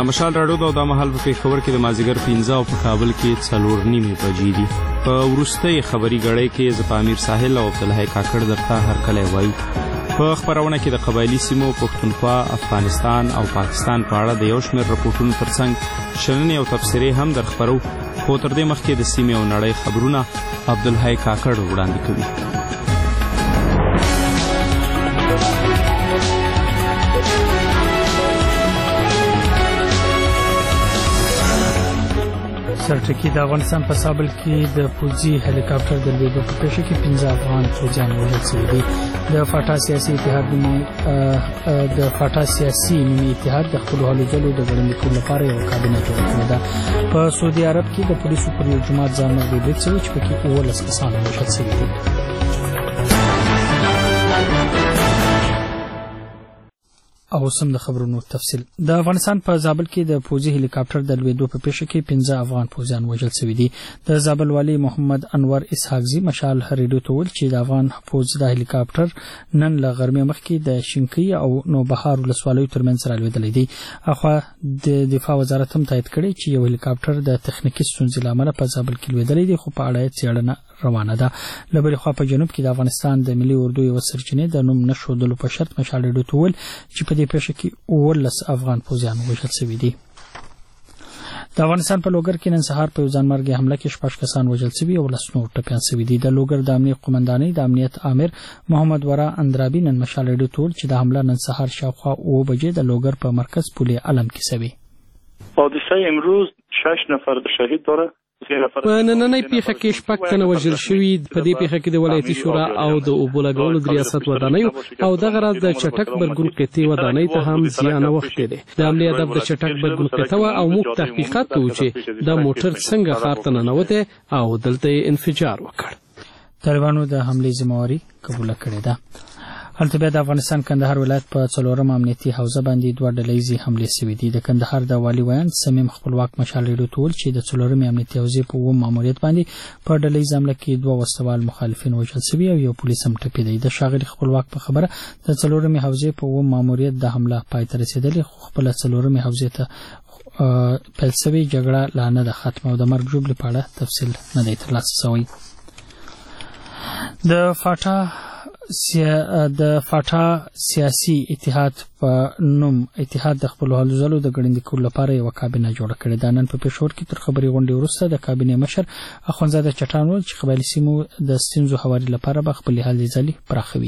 مشال راډیو د مهال په پیښور کې د مازیګر 15 او په کابل کې 4:30 بجې دي. په وروستۍ خبري غړۍ کې زپامیر ساحل او عبدالحی کاکړ درته هر کله وایو. په خبرونه کې د قبایلی سیمو پښتونخوا، افغانستان او پاکستان په اړه د یو شمېر رپورټونو ترڅنګ شننې او تبصرې هم در خپرو، خو تر دې مخکې د سیمې او نړۍ خبرونه عبدالحی کاکړ وړاندې کوي. سرټکی د افغانستان په سابل کې د پوځي هلیکاپټر د لوېدو په پیښه کې 15 افغان فوجیان وژل شوي دي. د فاټا سیاسي ملي اتحاد د خپلو هلو ځلو د ګړندي کولو لپاره یو کابینه جوړه کړې ده. په سعودي عرب کې د پولیسو پر یو جومات ځانمرګي برید شوی چې پکې 19 کسان وژل شوي دي. او سم د خبرونو تفصیل. د افغانستان په زابل کې د پوځي هلیکاپټر د لوېدو په پیښه کې 15 افغان فوجیان وژل شوي دي. د زابل والي محمد انور اسحاقزي مشال ریډیو ته ویل چې د افغان فوج د هلیکاپټر نن له غرمې مخکې د شینکۍ او نوبهار ولسوالیو ترمنځ رالوېدلی دی. اخوا د دفاع وزارت هم تایید کړی چې یو هلیکاپټر د تخنیکي ستونزې له امله په زابل کې لوېدلی دی، خو په اړه یې څېړنه روانه ده. له بلې خوا په جنوب کې د افغانستان د ملي اردو یو سرچینې د نوم نښودلو په شرط مشال ریډیو ته ویل چې په دې پیښه کې 19 افغان فوجیان وژل شوي دي. د افغانستان په لوګر کې نن سهار په یو ځانمرګي حمله کې 6 کسان وژل شوي او 10 نور ټپیان شوي دي. د لوګر د امنیت قومندانۍ د امنیت آمر محمد ورا اندرابي نن مشال ریډیو ته ویل چې د حمله نن سهار شاوخوا 9 بجې د لوګر په مرکز پل علم کې شوې. حادثه امروز 6 نفر شهید داره. په نننۍ پیښه کې 6 تنه وژل شوي. په دې پیښه کې د ولایتي شورا او د اوبو لګولو د ریاست ودانیو او دغه راز د چټک برګون قطعي ودانۍ ته هم زیان اوښتی دی. د عملي هدف د چټک برګون قطعه او موږ تحقیقات کوو چې د موټر څنګه ښار ته ننوتی او دلته انفجار وکړ. طالبانو د حملې ذمہواری قبول کړې ده. هلته بیا د افغانستان کندهار ولایت په 4م امنیتي حوزه باندې 2 ډلهیزې حملې شوې دي. د کندهار د والي ویان سمیم خپلواک مشال ریډیو ته ویل چې د 4م امنیتي حوزې په 9 ماموریت باندې په ډلهیزه حمله کې 2 وسوال مخالفین وژل شوي او یو پولیس هم ټپي. د ښاغلي خپلواک په خبره د 4م حوزې په 9 ماموریت د حمله پای ته رسېدلې، خو خپل 4م حوزې ته پیل شوې جګړه لا نه ده ختمه او د مرګ ژوبلې په اړه تفصیل نه دی ترلاسه شوی. د فاټا سیاسي اتحاد په نوم اتحاد د خپل هلو ځلو د ګړندي کولو لپاره یو کابینه جوړه کړې ده. نن په پېښور کې تر خبري غونډې وروسته د کابینې مشر اخوندزاده چټان وویل چې قبایلي سیمو د ستونزو هواري لپاره به خپلې هلې ځلې پراخوي.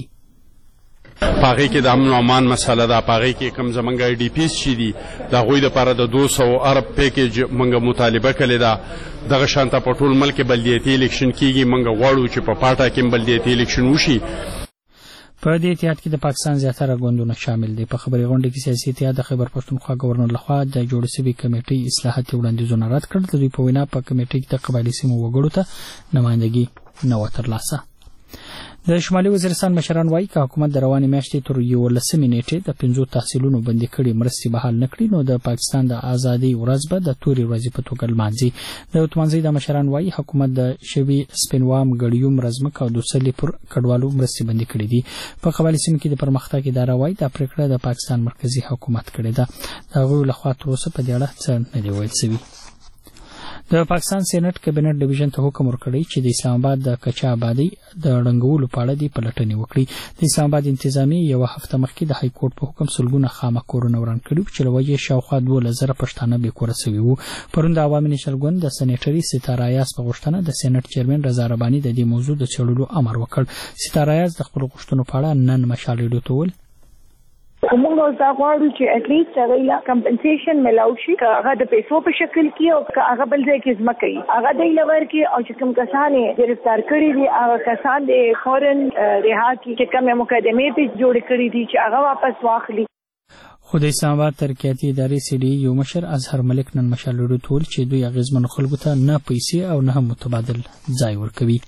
پاغي کې د امن او امان مسله ده. پاغي کې کم زمنګ آی ډی پیس شي دي د غوي لپاره د 200 ارب پیکیج منګه مطالبه کړې ده. دغه شانته په ټول ملک بلدیاتي الیکشن کیږي. منګه غواړو چې په پاټا کې بلدیاتي الیکشن وشي. په دې اتحاد کې د پاکستان زیاتره ګوندونه شامل دي. په خبري غونډه کې سیاسي اتحاد د خیبر پښتونخوا گورنر لخوا د جوړ شوی کمیټې اصلاحاتي وړاندیزونه رد کړل. د دوی په وینا په کمیټې کې د قبایلي سیمو وګړو ته نمائندګي نه و ترلاسه. د شمالي وزیرستان مشران وایي که حکومت د روانې میاشتې تر 11 نیټې د 5 تحصیلونو بندي کړي مرستې بحال نه کړي نو د پاکستان د ازادۍ ورځ به د تورې ورځې په توګه لمانځي. د تومانځي د مشران وایي حکومت د شوي سپینوام ګړیوم رزمک او دوسلې پر کډوالو مرستې بندي کړي دي. په قبایلي سیمو کې د پرمختګ اداره وایي دا پریکړه د پاکستان مرکزی حکومت کړې ده. د هغوی لخوا تر اوسه په دې اړه څه نه دی ویل شوي. د پاکستان سېنات کابینټ ډیویژن ته حکم ورکړی چې د اسلام آباد د کچا آبادی د ړنګولو په اړه د پلټنې وکړي. د اسلام آباد انتظامی یو هفته مخکې د های کورټ په حکم سلګونه خامه کورونه وران کړي چې له وجې شاوخوا 2000 پښتانه بې کوره شوي وو. پرون د عوامي نېشنل ګوند د سېنیټري ستاره ایاز په غوښتنه د سېنات چیرمن رضا رباني د دې موضوع د څېړلو امر وکړ. ستاره ایاز د خپل غوښتنو په اړه نن مشال ریډیو ته ویل موږ دا غواړو چې اټلیسټ هغه کمپنسیشن ملاو شي، هغه د پیسو په شکل کې او هغه بل ځای کې ځمکه وي هغه د لور کې او چې کوم کسان گرفتار کړي دي هغه کسان د فورن رها کې کوم مقدمې په جوړ کړي دي چې هغه واپس واخلي. خو د اسلام آباد ترقیاتي ادارې سی ډي یو مشر اظهر ملک نن مشال ریډیو ته ویل چې دوی اغیزمنو خلکو ته نه پیسې او نه هم متبادل ځای ورکوي.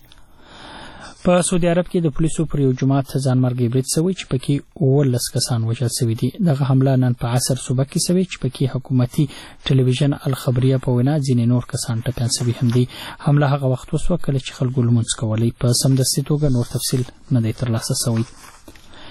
په سعودي عرب کې د پولیسو پر یو جماعت ځانمرګي برید شوی چې پکې 19 کسان وژل شوي دي. دغه حمله نن په عصر صبح کې شوې چې پکې حکومتي ټلویزیون الخبریه په وینا ځینې نور کسان ټپیان شوي هم دي. حمله هغه وخت وسوه کله چې خلکو لمونځ کولی. په سمدستي توګه نور تفصیل نه دی ترلاسه شوی.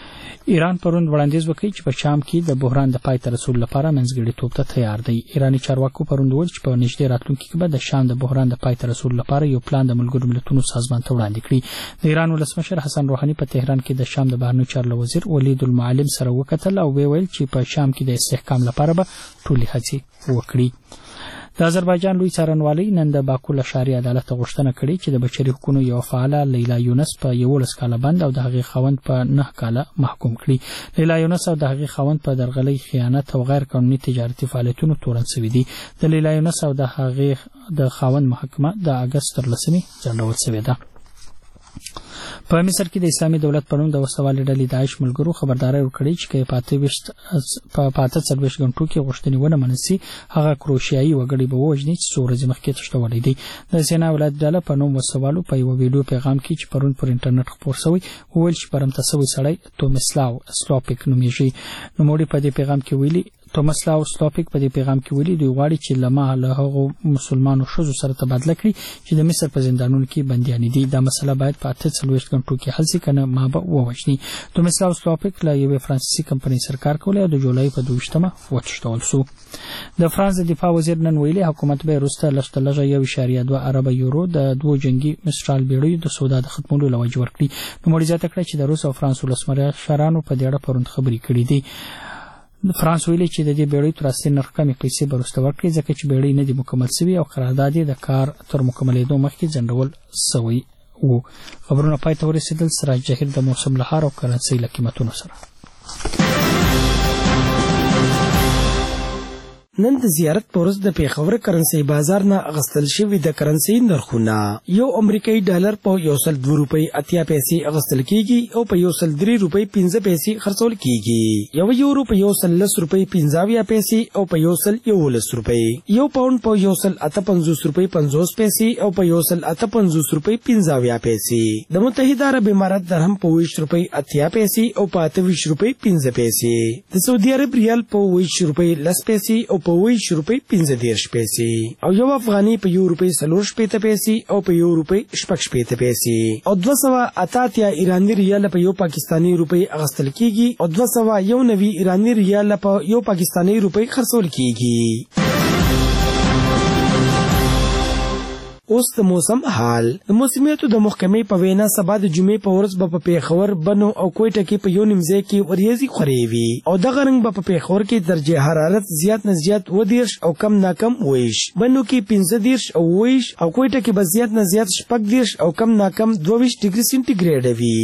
ایران پروند وړاندیز وکړي چې په شام کې د بحران د پای ته رسولو لپاره منځګړیتوب ته تیار دی. ایرانی چارواکو پروند وویل چې په نږدې راتلونکي کې به د شام د بحران د پای ته رسولو لپاره یو پلان د ملګرو ملتونو سازمان ته وړاندې کړي. د ایران ولسمشر حسن روحاني په تهران کې د شام د بهرنیو چارو وزیر ولید المعلم سره وکتل او ویل چې په شام کې د استحکام لپاره به ټولې هڅې وکړي. د آذربایجان لوی څارنوالۍ نن د باکو له ښاري عدالت غوښتنه کړې چې د بشري حقوقو یو فعاله لیلا یونس په 11 کاله بند او د هغې خاوند په 9 کاله محکوم کړي. لیلا یونس او د هغې خاوند په درغلۍ، خیانت او غیر قانوني تجارتي فعالیتونو تورن شوي دي. د لیلا یونس او د هغې د خاوند محاکمه د اګست تر 10 ځنډول شوې ده. په مصر کې د اسلامي دولت په نوم د وسوالې ډلې داعش ملګرو خبرداري ورکړې چې په 45 غنټو کې غوښتنې ونه منل شي هغه کروشیایي وګړي به ووژني چې څو ورځې مخکې تښتولی دی. د سینا ولایت ډله په نوم وسوالو په یو ویډیو پیغام کې چې پرون پر انټرنیټ خپور شوی وویل چې پرمته شوی سړی تومسلاو سلوپیک نومیږي. نوموړي په دې پیغام کې ویلي تومسلاو سلوپیک په دې پیغام کې ویلي دوی غواړي چې له هغو مسلمانو ښځو سره تبادله کړي چې د مصر په زندانونو کې بندیانې دي. دا مسله باید په 48 غنټو کې حل شي کنه ما به ووژني. تومسلاو سلوپیک له یوې فرانسیسي کمپنۍ سره کار کولی او د جولای په 22مه وتښتول شو. د فرانس د دفاع وزیر نن ویلي حکومت به وروسته لږ 1.2 ارب یورو د 2 جنگي مسترال بیړیو د سودا د ختمولو لوجه ورکړي. نوموړي زیاته کړه چې د روس او فرانس ولسمشرانو په دې اړه پروند خبرې کړې دي. فرانس ویلي چې د دې بیړۍ تر اصلي نرخ کمې پیسې به وروسته ورکړي ځکه چې بیړۍ نه دي مکمل شوي او قرارداد یې د کار تر مکملېدو مخکې ځنډول شوی و. خبرونه پای ته ورسېدل. سراج جهیر د موسم لهار او کرنسۍ له قیمتونو سره. نن د زیارت په ورځ د پیښور کرنسۍ بازار نه اغستل شوي د کرنسۍ نرخونه یو امریکایي ډالر په 102 روپۍ 80 پیسې اغستل کیږي او په 103 روپۍ 15 پیسې خرڅول کیږي. یو یورو په 110 روپۍ 15 پیسې او په 111 روپۍ. یو پاوند په 158 روپۍ 50 پیسې او په 158 روپۍ 15 پیسې. د متحده عرب امارات درهم په 20 روپۍ 80 پیسې او په 28 روپۍ 15 پیسې. د سعودي عرب ریال په 20 روپۍ 10 پیسې او په 20 روپۍ 15 پیسې او یو افغاني په 1 روپۍ 40 پیسې او په 1 روپۍ 60 پیسې او 288 ایرانی ریال په 1 پاکستانی روپۍ اغستل کیږي او 290 ایرانی ریال په 1 پاکستانی روپۍ خرڅول کیږي. اوس د موسم حال. د موسمیاتو د محکمې په وینا سبا د جمعې په ورځ به په پیښور، بنو او کوټه کې په یو نیم ځای کې وریځې خورې وي او دغه رنګ به په پیښور کې درجه حرارت زیات نه زیات 20 او کم نه کم 20، بنو کې 15 او 20 او کوټه کې به زیات نه زیات 14 او کم نه کم 22 ډیګري سنټیګریډ وي.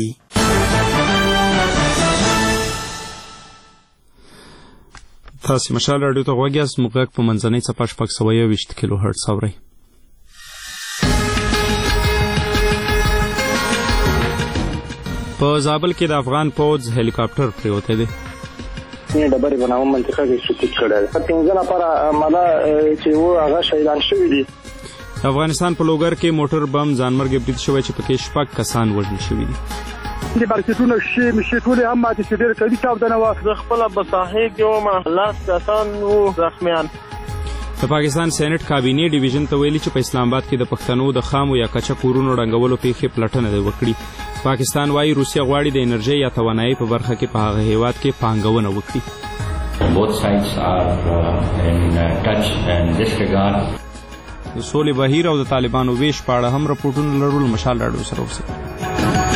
تاسو مشال رادیو ته غوږی یاست. موږ په منځنۍ څپه 620 کیلو هرتز اورئ. په زابل کې د افغان پوځ هلیکاپټر پریوتی دی. ډبرې په نامه منطقه کې سقوط کړی دی. 15 نفره مالا چې و هغه شهیدان شوي دي. د افغانستان په لوګر کې موټر بم ځانمرګي برید شوی چې پکې 6 کسان وژل شوي دي. د مارکیټونو شي ټولې هم ماتې شوې. ډېر قوي چاودنه وه. زه خپله په ساحې کې وم، 10 کسان وو زخمیان. د پاکستان سېنات کابینې ډیویژن ته ویلي چې په اسلام آباد کې د پښتنو د خامو یا کچه کورونو ړنګولو پیښې پلټنه وکړي. پاکستان وايي روسیا غواړي د انرژي یا توانایي په برخه کې په هغه هیواد کې پانګونه وکړي. د سولې بهیر او د طالبانو ویش په اړه هم راپورټونه لرل. مشال راډیو سره اوسئ.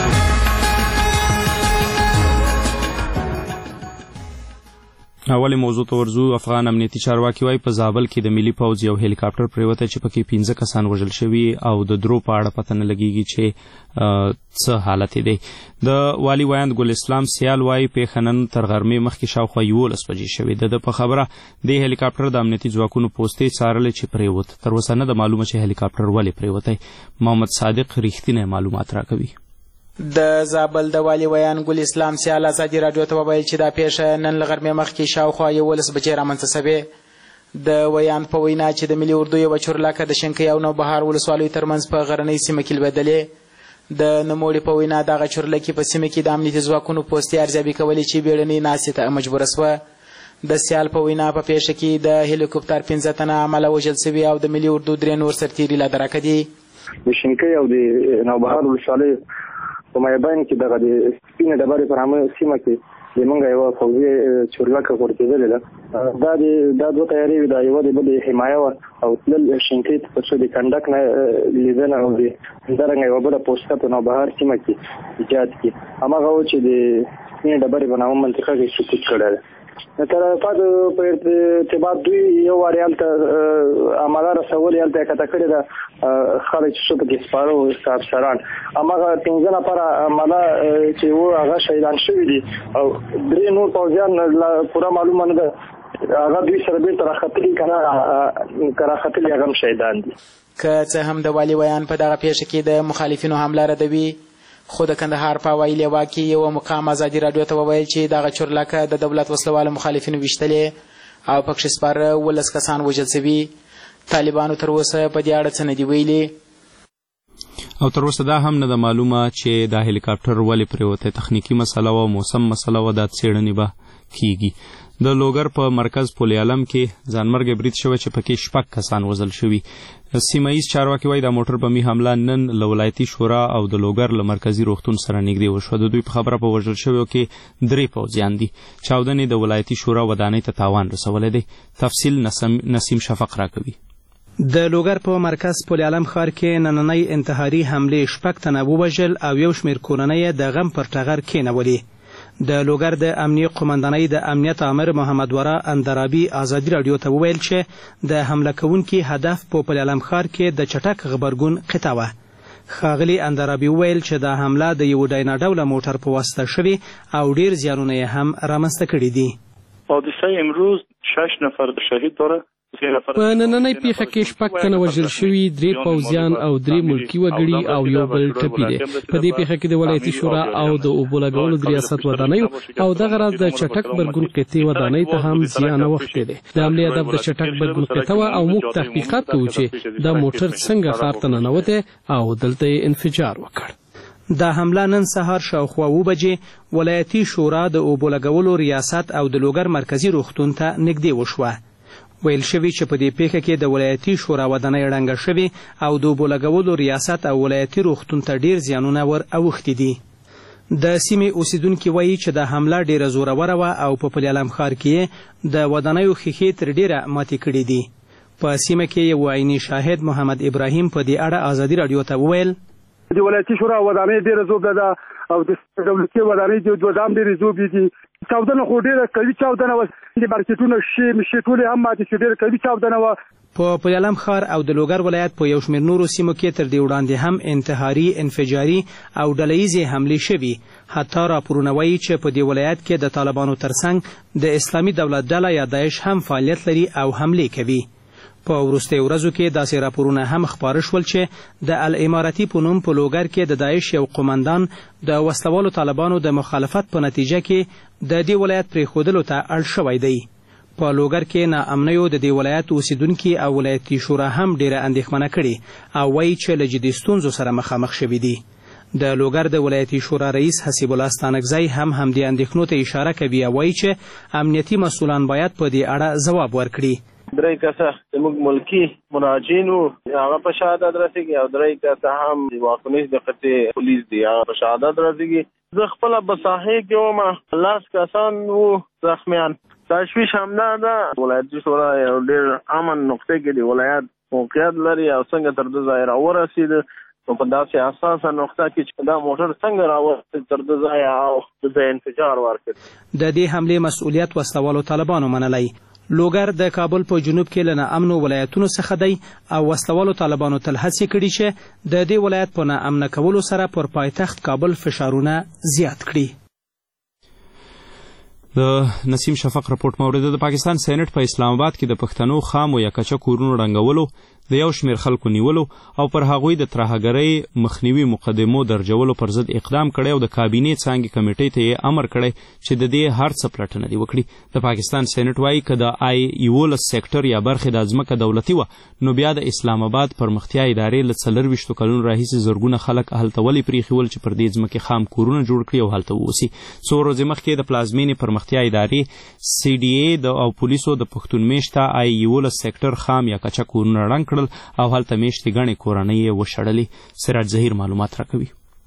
اولې موضوع ته ورځو. افغان امنیتي چارواکي وايي په زابل کې د ملي پوځ یو هلیکاپټر پریوتی چې پکې 15 کسان وژل شوي او د درو په اړه پته نه لګیږي چې څه حالت دی. د والي ویاند ګل اسلام سیال وايي پیښه نن تر غرمې مخکې شاوخوا 11 بجې شوې. د په خبره د هلیکاپټر د امنیتي ځواکونو پوستې څارلې چې پریوت. تر اوسه نه د معلومه چې هلیکاپټر ولې پریوتی. محمد صادق رښتینی معلومات راکوي. د زابل د والي ویان ګل اسلام سیال ازادي راډیو ته وویل چې دا پیښه نن له غرمې مخکې شاوخوا 11 بجې رامنځته شوې. د ویان په وینا چې د ملي اردو یوه چورلکه د شنکۍ او نوبهار ولسوالیو ترمنځ په غرنۍ سیمه کې لوېدلې. د نوموړي په وینا دغه چورلکې په سیمه کې د امنیتي ځواکونو پوستې ارزیابي کولې چې بیړنۍ ناستې ته مجبوره شوه. د سیال په وینا په پیښه کې د هلیکوپټر 15 تنه عمله وژل شوي او د ملي اردو 3 نور سرتیري لا درکه دي. د شنکۍ او د نوبهار ولسوالیو په مابین کې دغه د سپینې ډبرې په نامه سیمه کې زمونږ یو فوجي چورلکه ورتېدلې ده دا دوه تیارې دا یو د بل حمایه او تل شینکیت په څه د کنډک نه لیدنه او د درنګ یو بل پوسټه په نوبهار سیمه کې ایجاد کی هغه و چې د نه ډبرې بناوم منطقه کې سقوط کړل تر پاتې په ارتباط دوی یو وریال ته عمله رسول یالته کته کړی دا خلک چې په کې سپارو او افسران هغه 15 نفر عمله چې و هغه شهیدان شوی دي او درې نور پوځیان پوره معلومه نه ده هغه دوی سره به تر خطرې کنه خطرې هغه شهیدان دي که څه هم د والی ویان په دغه پیښه کې د مخالفینو حمله ردوي خو د کندهار په وایي لیوا کې یو مقام ازادي رادیو ته وویل چې دغه چورلکه د دولت وسلوالو مخالفینو ویشتلې او پکښې سپاره 12 کسان وژل شوي طالبانو تر اوسه په دې اړه څه نه دي ویلي او تر اوسه دا هم نه ده معلومه چې دا هلیکاپټر ولې پرېوتی تخنیکي مسله وه موسم مسله وه دا څېړنې به کیږي د لوګر په مرکز پل عالم کې ځانمرګی برید شوی چې پکې 6 کسان وژل شوي سیمه ایز چارواکي وایي دا موټر بمي حمله نن له ولایتي شورا او د لوګر له مرکزي روغتون سره نږدې وشوه د دوی په خبره په وژل شویو کې 3 پوځیان دي چاودنې د ولایتي شورا ودانۍ ته تاوان رسولی دی تفصیل نسیم شفق راکوي د لوګر په مرکز پل عالم ښار کې نننۍ انتحاري حملې 6 تنه ووژل او یو شمېر کورنۍ د غم پر ټغر کېنولې د لوګر د امنیه قومندانۍ د امنیت آمر محمد ورا اندرابي ازادي رادیو ته وویل چې د حمله کوونکي هدف په پل عالم ښار کې د چټک غبرګون قطعه وه ښاغلي اندرابي وویل چې دا حمله د یو ډاینا ډوله موټر په واسطه شوې او ډیر زیانونه یې هم رامنځته کړي دي حادثه امروز 6 نفر شهید داره په نننۍ پیښه کې 6 تنه وژل شوي 3 پوځیان او 3 ملکي وګړي او یو بل ټپي دی په دې پیښه کې د ولایتي شورا او د اوبو لګولو د ریاست ودانیو او دغه راز د چټک برګون قطعې ودانۍ ته هم زیان اوښتی دی د حملې هدف د چټک برګون قطعه او موږ تحقیقات کوو چې دا موټر څنګه ښار ته ننوتی او دلته یې انفجار وکړ دا حمله نن سهار شاوخوا 7 بجې ولایتي شورا د اوبو لګولو ریاست او د لوګر مرکزي روغتون ته نږدې وشوه ویل شوي چې په دې پیښه کې د ولایتي شورا ودانۍ ړنګه شوې او د اوبو لګولو ریاست او ولایتي روغتون ته ډیر زیانونه ور اوښتي دي د سیمې اوسیدونکي وایي چې د حمله ډیره زوروره وه او په پل عالم ښار کې د ودانیو ښیښې تر ډیره ماتې کړي دي په سیمه کې یو عیني شاهد محمد ابراهیم په دې اړه ازادي رادیو ته وویل د ولایتي شورا ودانۍ ډیره زوبله ده او د دولتي ودانۍ دوام ډیرې زوبې دي چاودنه خو ډیره قوي چاودنه وه د مارکیټونه شي ټولې هم ماتې شوې ډیره قوي چاودنه وه په پل عالم ښار او د لوګر ولایت په یو شمېر نورو سیمو کې تر دې وړاندې هم انتحاري انفجاري او ډلهییزې حملې شوي حتی راپورونه وایي چې په دې ولایت کې د طالبانو ترڅنګ د اسلامي دولت ډله یا داعش هم فعالیت لري او حملې کوي په وروستیو ورځو کې داسې راپورونه هم خپاره شول چې د الاماراتي په نوم په لوګر کې د داعش یو قمندان د وسلوالو طالبانو د مخالفت په نتیجه کې د دې ولایت پرېښودلو ته اړ شوی دی په لوګر کې ناامنیو د دې ولایت اوسیدونکي او ولایتي شورا هم ډیره اندېښمنه کړې او وایي چې له جدي ستونزو سره مخامخ شوي دي د لوګر د ولایتي شورا رئیس حسیب الله ستانکزی هم همدې اندېښنو ته اشاره کوي او وایي چې امنیتي مسؤلان باید په دې اړه ځواب ورکړي 3 کسه زموږ ملکي مناجین وو هغه په شهادت رسېږي او 3 کسه هم د واکمنۍ د قطعې پولیس دي هغه په شهادت رسېږي زه خپله په ساحې کې وم 10 کسان وو زخمیان تشویش همدا ده ولایتي شورا یو ډېر امن نقطې کې د ولایت موقعیت لري او څنګه تر دې ځایه راورسېده نو په داسې حساسه نقطه کې چې دا موټر څنګه راورسېد تر دې ځایه او د انفجار ورکړ د دې حملې مسؤلیت وسلوالو طالبانو منلی لوګر د کابل په جنوب کې له ناامنو ولایتونو څخه دی او وسلوالو طالبانو تل هڅې کړي چې د دې ولایت په ناامنه کولو سره پر پایتخت کابل فشارونه زیات کړي د نسیم شفق راپورټ مورده د پاکستان سېنات په اسلام آباد کې د پښتنو خام او یا کچا کورونو رنګولو د یو شمېر خلکو نیولو او پر هغوی د ترهګرۍ مخنیوي مقدمو درجولو پر ضد اقدام کړی او د کابینې څانګې کمیټې ته یې امر کړی چې د دې هر څه پلټنه دې وکړي د پاکستان سېنات وایي که د آی 11 سیکټر یا برخې د ځمکه دولتي وه نو بیا د اسلام آباد پرمختیا ادارې له 24 کلونو راهیسې زرګونه خلک هلته ولې پرېښي ول چې پر دې ځمکې خام کورونه جوړ کړي او هلته واوسي څو ورځې مخکې د پلازمینې پرمختیا ادارې سی ډي اے او پولیسو د پښتون میشته آی 11 سیکټر خام یا کچا کورونه ړنګ کړل او هلته میشتې ګڼې کورنۍ یې وشړلې سراج ظهیر معلومات راکوي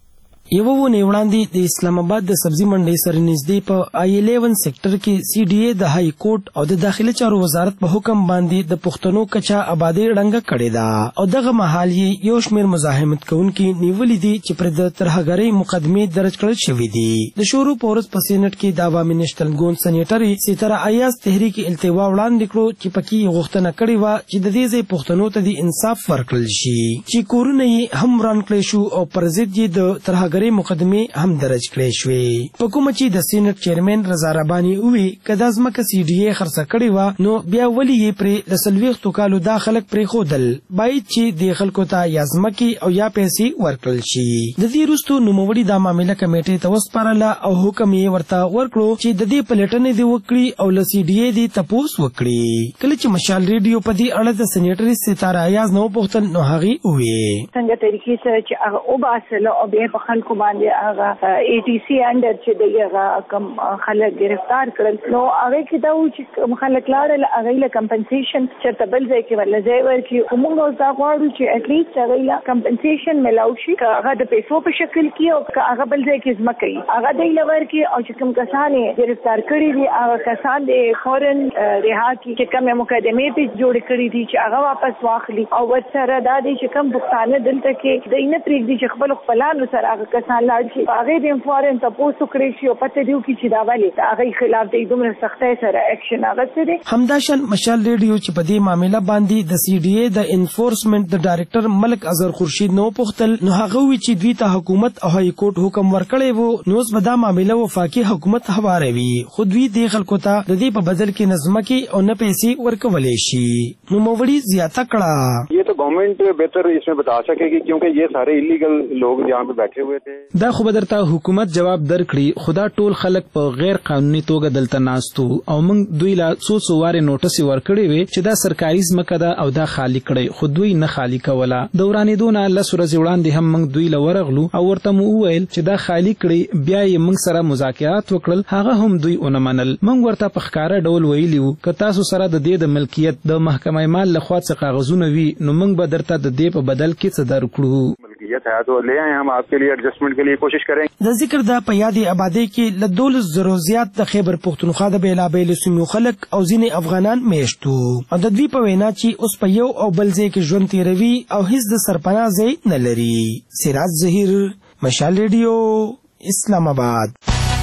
یو ونه وړاندې د اسلام آباد د سبزی منډي سره نږدې په I11 سېکټر کې CDA د های کورټ او د داخلي چارو وزارت په حکم باندې د پښتنو کچا آبادی ړنګه کړې ده او دغه مهال یې یو شمېر مزاحمت کوونکي نیولې دي چې پر د ترهګرۍ مقدمې درج کړل شوې دي د شروع پورس په سېنات کې د عوامي نېشنل ګوند سېنیټر سیترا ایاز تحریک التوا وړاندې کړو چې پکې غوښتنه کړې و چې د دې ځای پښتنو ته د انصاف ورکړل شي چې کورونه یې هم وران کړی شو او پر ضد یې د ترهګرۍ مقدمې هم درج کړې شوې په کومه چې د سېنات چیرمن رضا رباني وی کدا ځمکه CDA خرڅه کړې و نو بیا ولې یې پرې د 40 کالو دا خلک پرې خودل باید چې د خلکو ته یا ځمکې او یا پیسې ورکړل شي د دې وروسته نوموړي دا معاملې کمیټې ته وسپارله او حکم یې ورته ورکړو چې د دې پلټنې دی وکړي او له CDA دی تپوس وکړي کله چې مشال ریډیو په دې اړه د سېنیټر ستاره ایاز نو پوښتل نو هغه وې څنګه طریقې سره چې هغه او باسل او به په خلکو باندې هغه ATC انډر چې دغه کم خلک گرفتار کړل نو هغه کې دا و چې خلک لاړل هغه له کمپنسیشن چې تبل ځای کې ول ځای ورکړي کومه دا غواړو چې اټلیسټ هغه له کمپنسیشن ملاوي شي هغه د پیسو په شکل کې او هغه بل ځای کې ځمکې هغه د لور کې او چې کوم کسان گرفتار کړي دي هغه کسان د فورن رها کی چې کومه مقدمه په جوړ کړی دي چې هغه واپس واخلي او ورسره دا دي چې کوم بوختانه دلته کې د نه پریږدي چې خپل خپلانو سره هغه کسان لاړ شي هغه د فورن تاسو کړی شي او پته دیو کې چې دا والی هغه خلاف د دومره سختۍ سره اکشن هغه سره همداشن مشال ریډیو چې په دې معاملې باندې د CDA د انفورسمنت د ډایریکټر ملک اظهر خورشید نو پختل نو هغه وی چې دوی ته حکومت او های کورټ حکم ورکړی وو نو په دا معاملې وفاقي حکومت حواروي خو دوی د خلکو ته د دې په بدل کې نظمکي او نه پیسې ورکولې شي نو موړي زیاته کړه یہ تو گورنمنٹ بہتر اس میں بتا سکے گی کیونکہ یہ سارے ایلیگل لوگ یہاں پہ بیٹھے ہوئے تھے دا خو بدرته حکومت جواب درکړي خدا ټول خلک په غیر قانوني توګه دلته ناستو او موږ دوی لا څو واره نوټس ورکړي وي چې دا سرکاري ځمکه ده او دا خالی کړي خو دوی نه خالی کوله دورانې دونه لسره ځوړاندې هم موږ دوی لورغلو او ورته مو وویل چې دا خالی کړي بیا یې موږ سره مذاکرات وکړل هغه هم دوی ونه منل موږ ورته په ښکارا ډول ویلیو که تاسو سره د دې د ملکیت د محکمه مال لخوا څخه کاغذونه وي نو موږ به درته د دې په بدل کې څه درکړو ملکیت ہے تو لے آئیں ہم آپ کے لیے ایڈجسٹمنٹ کے لیے کوشش کریں د ذکر د پیادي آبادی کې ل 12 زیات د خیبر پختونخوا د بیلابیل سیمو خلک او ځینې افغانان میشتو او د دوی په وینا چې اوس په یو او بل ځای کې ژوند تیروي او هیڅ د سرپناه ځای نه لري سراج ظهیر مشال ریډیو اسلام آباد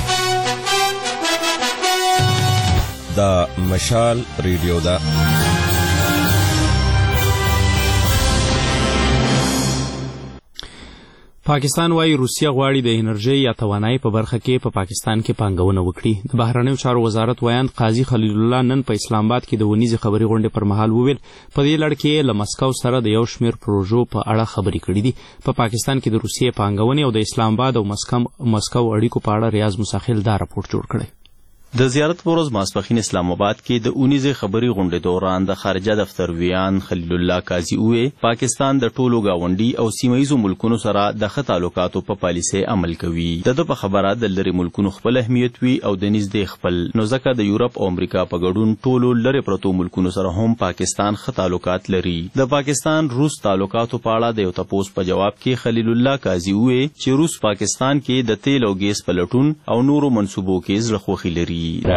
دا مشال ریډیو دا پاکستان وايي روسیا غواړي د انرژي یا توانایي په برخه کې په پاکستان کې پانګونه وکړي د بهرنیو چارو وزارت وایاند قاضي خلیل الله نن په اسلام آباد کې د ونیزې خبري غونډې پر مهال وویل په دې لړ کې له مسکو سره د یو شمېر پروژو په اړه خبرې کړې دي په پاکستان کې د روسیې پانګونې او د اسلام آباد او مسکو اړیکو په اړه ریاض مساخیل دا راپور جوړ کړی د زیارت پروز ماسپخین اسلام آباد کې د 19 خبري غونډې دوران د خارجه دفتر ویان خلیل الله قاضي وې پاکستان د ټولو گاونډي او سیمایي ملکونو سره د ښه تعلقاتو په پالیسۍ عمل کوي د په خبره د لری ملکونو خپل اهمیت وی او د نږدې خپل نو ځکه د یورپ او امریکا په ګډون ټولو لری پروتو ملکونو سره هم پاکستان ښه تعلقات لري د پاکستان روس تعلقاتو په اړه د یو تپوس په جواب کې خلیل الله قاضي وې چې روس پاکستان کې د تیل او ګیس پلټون او نورو منصوبو کې زړه خوښي لري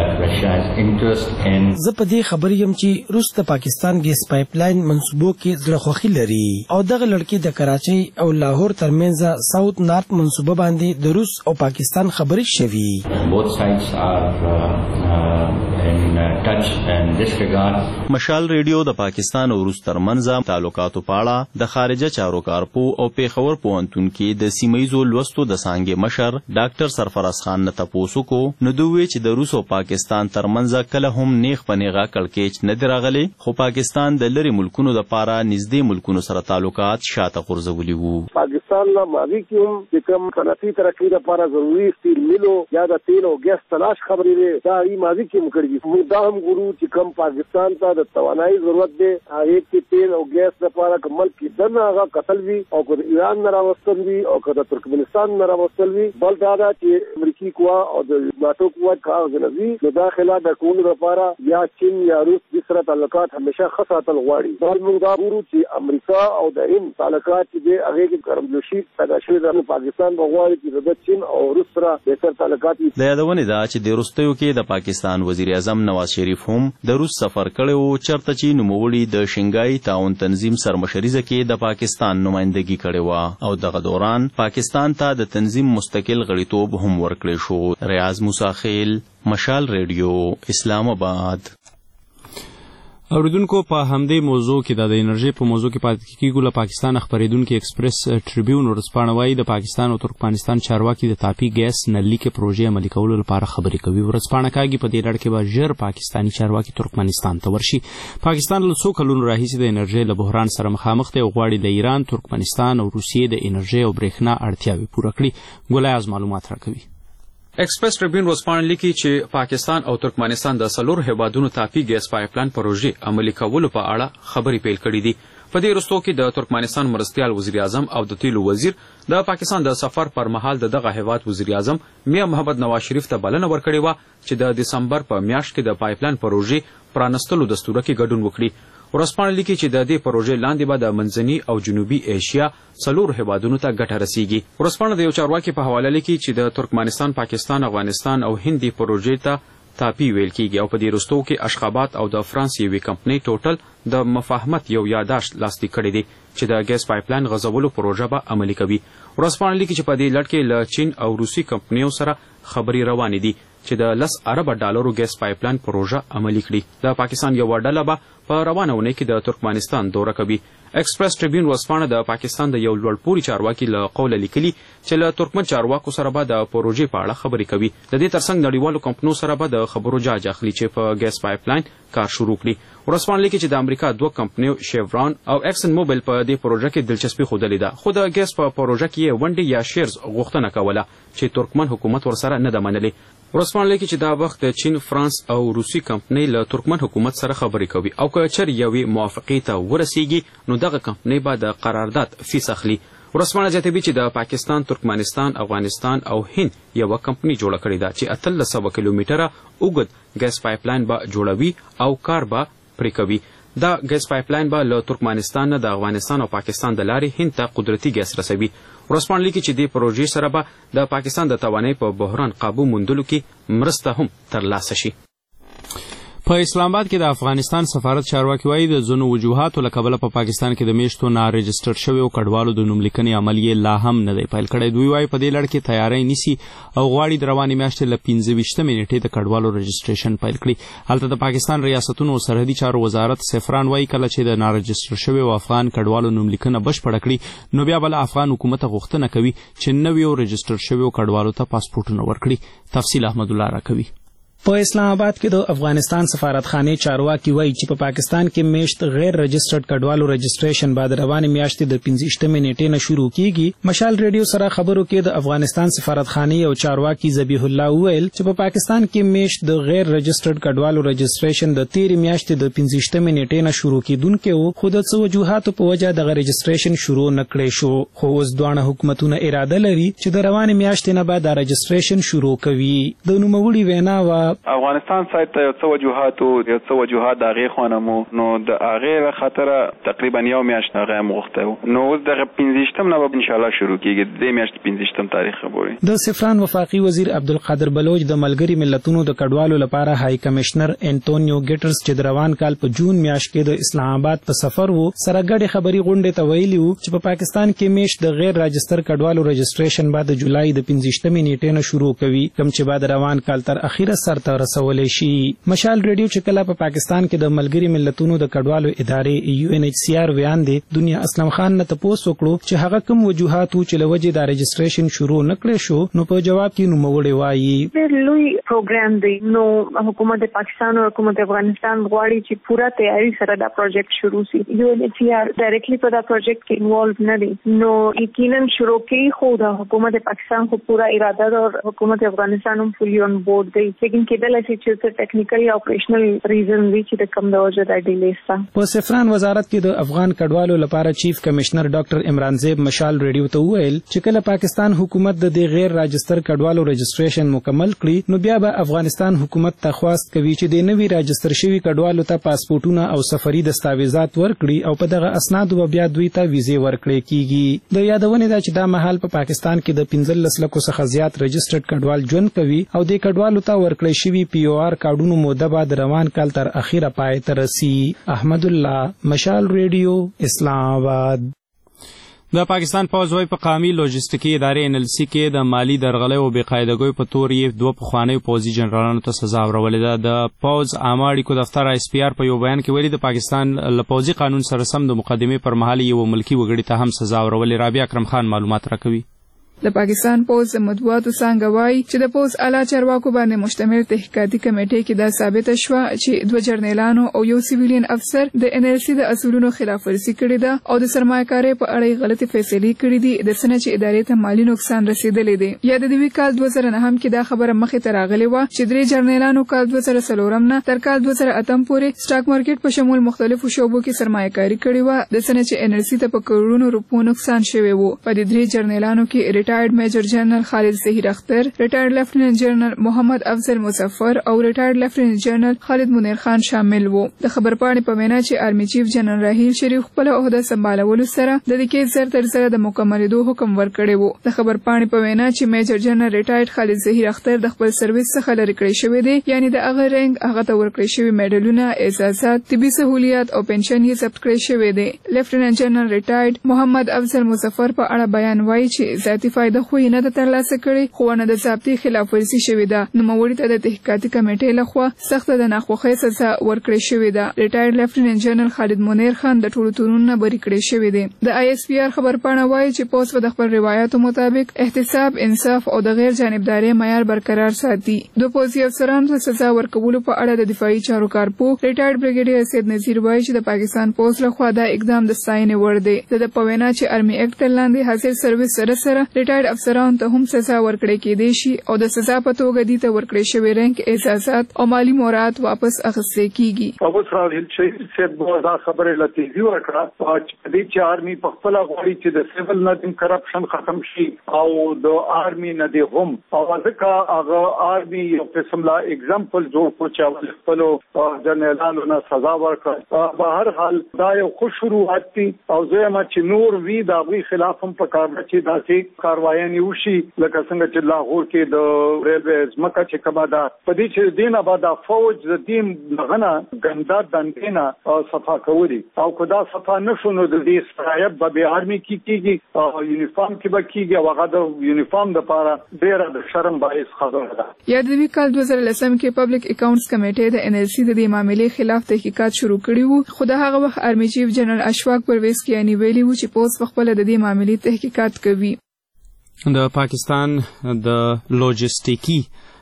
زه په دې خبر یم چې روس د پاکستان ګیس پایپ لاین منصوبو کې زړه خوښي لري او دغه لړکې د کراچۍ او لاهور ترمنځ ساوث نارت منصوبه باندې د روس او پاکستان خبرې شوي مشال ریډیو د پاکستان او روس ترمنځ تعلقاتو په اړه د خارجه چارو کارپو او پیښور پوهنتون کې د سیمایي لوستو د څانګې مشر ډاکټر سرفراز خان نه تپوسو کو نو دوی چې د روس او پاکستان ترمنځ کله هم نیغ په نیغه کړکېچ نه دی راغلی خو پاکستان د لری ملکونو لپاره نږدې ملکونو سره تعلقات شاته غورځولي وو پاکستان لا ماضي کې هم د کوم صنعتي ترقۍ لپاره ضروري سټیل میلو یا د تیل او ګیس تلاش خبرې ده دا ای ماضي کې مکړي موږ دا هم ګورو چې کوم پاکستان ته د توانایي ضرورت ده هغه کې تیل او ګیس لپاره کومل کې دنه هغه قتل وی او د ایران نه راوستل وی او د ترکمنستان نه راوستل وی بل دا چې امریکای قوا او د ناتو قوا کاغذ نو داخله د کول لپاره یا چین یا روس د سره تعلقات همیشه خاصه تل غواړي بل موږ دا ګورو چې امریکا او د ان تعلقات چې هغه کې شي پیدا شوی د پاکستان بغواړي چې د چین او روس سره بهتر تعلقات د یادونه ده چې د وروستیو کې د پاکستان وزیر اعظم نواز شریف هم د روس سفر کړی و چېرته چې نوموړي د شنګای تعاون تنظیم سرمشریزه کې د پاکستان نمائندګي کړې وه او دغه دوران پاکستان ته د تنظیم مستقل غړیتوب هم ورکړی شو. ریاض موسی خیل، مشال ریډیو، اسلام آباد. اوریدونکو په همدې موضوع کې د انرژي په موضوع کې پاتې کیږو. له پاکستان خبرېدونکي ایکسپریس ټریبیون ورځپاڼه وایي د پاکستان او ترکمنستان چارواکي د تاپي ګیس نللیکې پروژې عملي کولو لپاره خبرې کوي. ورځپاڼه کاږي په دې لړ کې به ژر پاکستاني چارواکي ترکمنستان ته ورشي. پاکستان له څو کلونو راهیسې د انرژي له بحران سره مخامخ دی او غواړي د ایران، ترکمنستان او روسیې د انرژي او برېښنا اړتیاوې پوره کړي. ګلایاز معلومات راکوي. ایکسپریس ټریبیون ورځپاڼه لیکي چې پاکستان او ترکمنستان د څلورو هیوادونو تاپي ګیس پایپلاین پروژې عملي کولو په اړه خبرې پیل کړې دي. په دې وروستیو کې د ترکمنستان مرستیال وزیر اعظم او د تیلو وزیر د پاکستان د سفر پر مهال دغه هیواد وزیر اعظم میا محمد نواز شریف ته بلنه ورکړې وه چې د دسمبر په میاشت کې د پایپلاین پروژې پرانستلو دستوره کې ګډون وکړي. ورځپاڼه لیکي چې د دې پروژې لاندې به د منځني او جنوبي ایشیا څلورو هیوادونو ته ګټه رسیږي. ورځپاڼه د یو چارواکي په حواله لیکي چې د ترکمنستان، پاکستان، افغانستان او هند پروژې ته تاپي ویل کیږي او په دې وروستیو کې اشخاباد او د فرانس یوې کمپنۍ ټوټل د مفاهمت یو یاداشت لاسلیک کړی دی چې د ګیس پایپلاین غځولو پروژه به عملي کوي. ورځپاڼه لیکي چې په دې لړ کې له چین او روسي کمپنیو سره خبرې روانې دي چې د 10 ارب ډالرو ګیس پایپلاین پروژه عملي کړي. د پاکستان یو ډله به په روانه اونۍ کې د ترکمنستان دوره کوي. ایکسپریس ټریبیون ورځپاڼه د پاکستان د یو لوړپوړي چارواکي له قوله لیکلي چې له ترکمن چارواکو سره به د پروژې په اړه خبرې کوي. د دې ترڅنګ نړیوالو کمپنیو سره به د خبرو جاج اخلي چې په ګیس پایپلاین کار شروع کړي. ورځپاڼه لیکي چې د امریکا دوه کمپنیو شیوران او اکسن موبایل په دې پروژه کې دلچسپي ښودلې ده، خو د ګیس په پروژه کې یې ونډې یا شیرز غوښتنه کوله چې ترکمن حکومت ورسره نه ده منلې. ورځپاڼه لیکي چې دا وخت د چین، فرانس او روسي کمپنۍ له ترکمن حکومت سره خبرې کوي او که چېرې یوې موافقې ته ورسیږي نو دغه کمپنۍ به د قرارداد فیس اخلي. ورځپاڼه زیاتوي چې د پاکستان، ترکمنستان، افغانستان او هند یوه کمپنۍ جوړه کړې ده چې 1300 کیلومتره اوږد ګیس پایپلاین به جوړوي او کار به پرې کوي. دا ګیس پایپلاین به له ترکمنستان نه د افغانستان او پاکستان د لارې هند ته قدرتي ګیس رسوي. ورځپاڼه لیکي چې دې پروژې سره به د پاکستان د توانایي په بحران قابو موندلو کې مرسته هم ترلاسه شي. په اسلام آباد کې د افغانستان سفارت چارواکي وایي د ځینو وجوهاتو له کبله په پاکستان کې د میاشتو نارجسټر شویو کډوالو د نوملیکنې عمل یې لا هم نه دی پیل کړی. دوی وایي په دې لړ کې تیاری نیسي او غواړي د روانې میاشتې له 25 نیټې د کډوالو رجسټریشن پیل کړي. هلته د پاکستان ریاستونو او سرحدي چارو وزارت سفران وایي کله چې د نارجسټر شویو افغان کډوالو نوملیکنه بشپړه کړي نو بیا به له افغان حکومت غوښتنه کوي چې نویو رجسټر شویو کډوالو ته پاسپورټونه ورکړي. تفصیل احمد الله راکوي. په اسلام آباد کې د افغانستان سفارتخانه چارواکي وایي چې په پاکستان کې میشت غیر رجسټرډ کډوالو رجسټریشن بعد روانې میاشتې د 15 نیټې نه شروع کیږي. مشال ریډیو سره خبرو کې د افغانستان سفارتخانه او چارواکي ذبیح الله ویل چې په پاکستان کې میشت د غیر رجسټرډ کډوالو رجسټریشن د 13 میاشتې د 15 نیټې نه شروع کیدونکو وو، خو د څو وجوهاتو په وجه د رجسټریشن شروع نکړې شو. خو اوس دوه حکومتونه اراده لري چې د روانې میاشتې نه بعد رجسټریشن شروع کوي. د نوموړي وینا وا افغانستان سایت ته یو څو وجوهات د هغې خوانمو نو د هغې خاطره تقریبا یو میاشت هغه هم غوښتی نو اوس دغه 15 نه به انشاءالله شروع کېږي. د دې میاشتې 15 تاریخ خبرې. د سفران وفاقي وزیر عبدالقادر بلوچ د ملګري ملتونو د کډوالو لپاره های کمشنر انټونیو ګیټرز چې د روان کال په جون میاشت کې د اسلام آباد په سفر وو سره ګډې خبري غونډې ته ویلي وو چې په پاکستان کې میاشت د غیر راجستر کډوالو رجسټریشن بعد جولای د 15 نیټې نه شروع کوي کوم چې بعد روان کال تر اخیره سرته رسولې شي. مشال ریډیو چې کله په پاکستان کې د ملګري ملتونو د کډوالو ادارې UNHCR ویاندې دنیا اسلم خان نه تاسو وکړو چې هغه کوم وجوهات چې لوجه د رجسټریشن شروع نکړي شو نو په جواب کې نوموړي وایي ډېر لوی پروګرام دی نو حکومت پاکستان او حکومت افغانستان غواړي چې پوره تیاری سره دا پروجیکټ شروع شي. UNHCR ډایرکټلی په دا پروجیکټ کې انوالو نه دي نو یقینا شروع کوي خو د حکومت پاکستان خو پورا اراده ده او حکومت افغانستان هم فلی اون بورډ دی لیکن کېدل چې څه ټیکنیکل یا اپریشنل ریزن وی چې د کم د وجه د ډیلی ستا. په سفران وزارت کې د افغان کډوالو لپاره چیف کمشنر ډاکټر عمران زیب مشال ریډیو ته وویل چې کله پاکستان حکومت د دې غیر راجستر کډوالو رجسټریشن مکمل کړي نو بیا به افغانستان حکومت ته خواست کوي چې د نوي راجستر شوي کډوالو ته پاسپورتونه او سفري دستاویزات ورکړي او په دغه اسناد بیا دوی ته ویزې ورکړي کیږي. د یادونې ده چې دا مهال په پاکستان کې د 15 لکو څخه زیات رجسټرډ کډوال ژوند کوي او د کډوالو ته ورکړی شوي POR کارډونو موده به د روان کال تر اخیره پای ته رسي. احمد الله، مشال ریډیو، اسلام آباد. د پاکستان پوځ وای په قومي لوجستیکي ادارې NLC کې د مالی درغلۍ او بېقاعدګۍ په تور یې دوه پخوانیو پوځي جنرالانو ته سزا ورولې ده. د پوځ عامه اړیکو دفتر ISPR په یو بیان کې ویلي د پاکستان له پوځي قانون سره سم د مقدمې پر مهال یو ملکي وګړي ته هم سزا ورولې. رابعه اکرم خان معلومات راکوي. د پاکستان پوځ د مطبوعاتو څانګه وایي چې د پوځ اعلی چارواکو باندې مشتمل تحقیقاتي کمیټې کې دا ثابته شوه چې دوه جرنیلانو او یو سیویلین افسر د NLC د اصولونو خلاف ورزي کړې ده او د سرمایه‌کارۍ په اړه غلطي فیصلې کړې دي د څه نه چې ادارې ته مالي نقصان رسیدلی دی. یا د دې کال 2009 کې دا خبره مخې ته راغلې وه چې درې جرنیلانو کال 2004 نه تر کال 2008 پورې سټاک مارکیټ په شمول مختلفو شعبو کې سرمایه‌کاري کړې وه د څه نه چې NLC ته په کروڑونو روپو نقصان شوی و. په دې درې جرنیلانو کې ریټایرډ میجر جنرال خالد ظهیر اختر، ریټایرډ لیفټیننټ جنرال محمد افضل مظفر او ریټایرډ لیفټیننټ جنرال خالد منیر خان شامل وو. د خبرپاڼې په وینا چې آرمي چیف جنرال راحیل شریف خپل عہده سمبالولو سره د دې کیس زر تر زره د مکملېدو حکم ورکړی وو. د خبرپاڼې په وینا چې میجر جنرال ریټایرډ خالد ظهیر اختر د خپل سرویس څخه لرې کړی شوی دی، یعنی د هغه رنګ هغه ته ورکړی شوي میډلونه، اعزازات، طبي سهولیات او پنشن یې ضبط کړی شوی دی. لیفټیننټ جنرال ریټایرډ محمد افضل مظفر په اړه بیان وایي چې ذاتي فایده خو یې نه ده ترلاسه کړې خو نه د ضابطې خلاف ورزي شوې ده. نوموړي ته د تحقیقاتي کمیټې لخوا سخته د ناخوښۍ سزا ورکړې شوې ده. ریټایرډ لیفټیننټ جنرال خالد منیر خان د ټولو تورونو بری کړی شوی دی. د ISPR خبرپاڼه وایي چې پولیس به د خپل روایتو مطابق احتساب، انصاف او د غیر جانبدارۍ معیار برقرار ساتي. د پولیسي افسرانو ته سزا ورکولو په اړه د دفاعي چارو کارپو ریټایرډ بریګیډیر سید نذیر وایي چې د پاکستان پولیس لخوا دا اقدام د ستاینې وړ دی. د په وینا چې آرمي ایکټ تر لاندې حاصل سرویس سره سره ریټایرډ افسرانو ته هم سزا ورکړی کېدی شي او د سزا په توګه دې ته ورکړی شوی رنګ، اعزازات او مالی مورات واپس اخیستل کیږي. اوس راځي چې سید دا خبره لته ورکړه چې دې چې آرمي په خپل غوړي چې د سیول نه کرپشن ختم شي او د آرمي نه دی هم او ځکه هغه آرمي یو قسم لا اگزامپل جوړ کو چې خپل جنرالانو نه سزا ورکړه. په هر حال دا یو خوش شروعات دي او زما چې نور وی دا غوي خلاف هم په کار چې داسې کاروایي وشي لکه څنګه چې لاهور کې د ریلویز مکه چې کبا دا په دې چې دینه بعد فوج د دین غنه ګندا دندینا صفا کوي او کدا صفا نشونو د دې سرایب به آرمي کیږي او یونیفارم کې به کیږي او هغه د یونیفارم د لپاره ډیره د شرم باعث خبره ده. یا د دې کال 2010 کې پبلک اکاونټس کمیټې د NLC د دې معاملې خلاف تحقیقات شروع کړي وو خو د هغه وخت آرمي چیف جنرال اشفاق پرویز کیانی ویلي وو چې پولیس په خپل د دې معاملې تحقیقات کوي. د پاکستان د لوجستیکي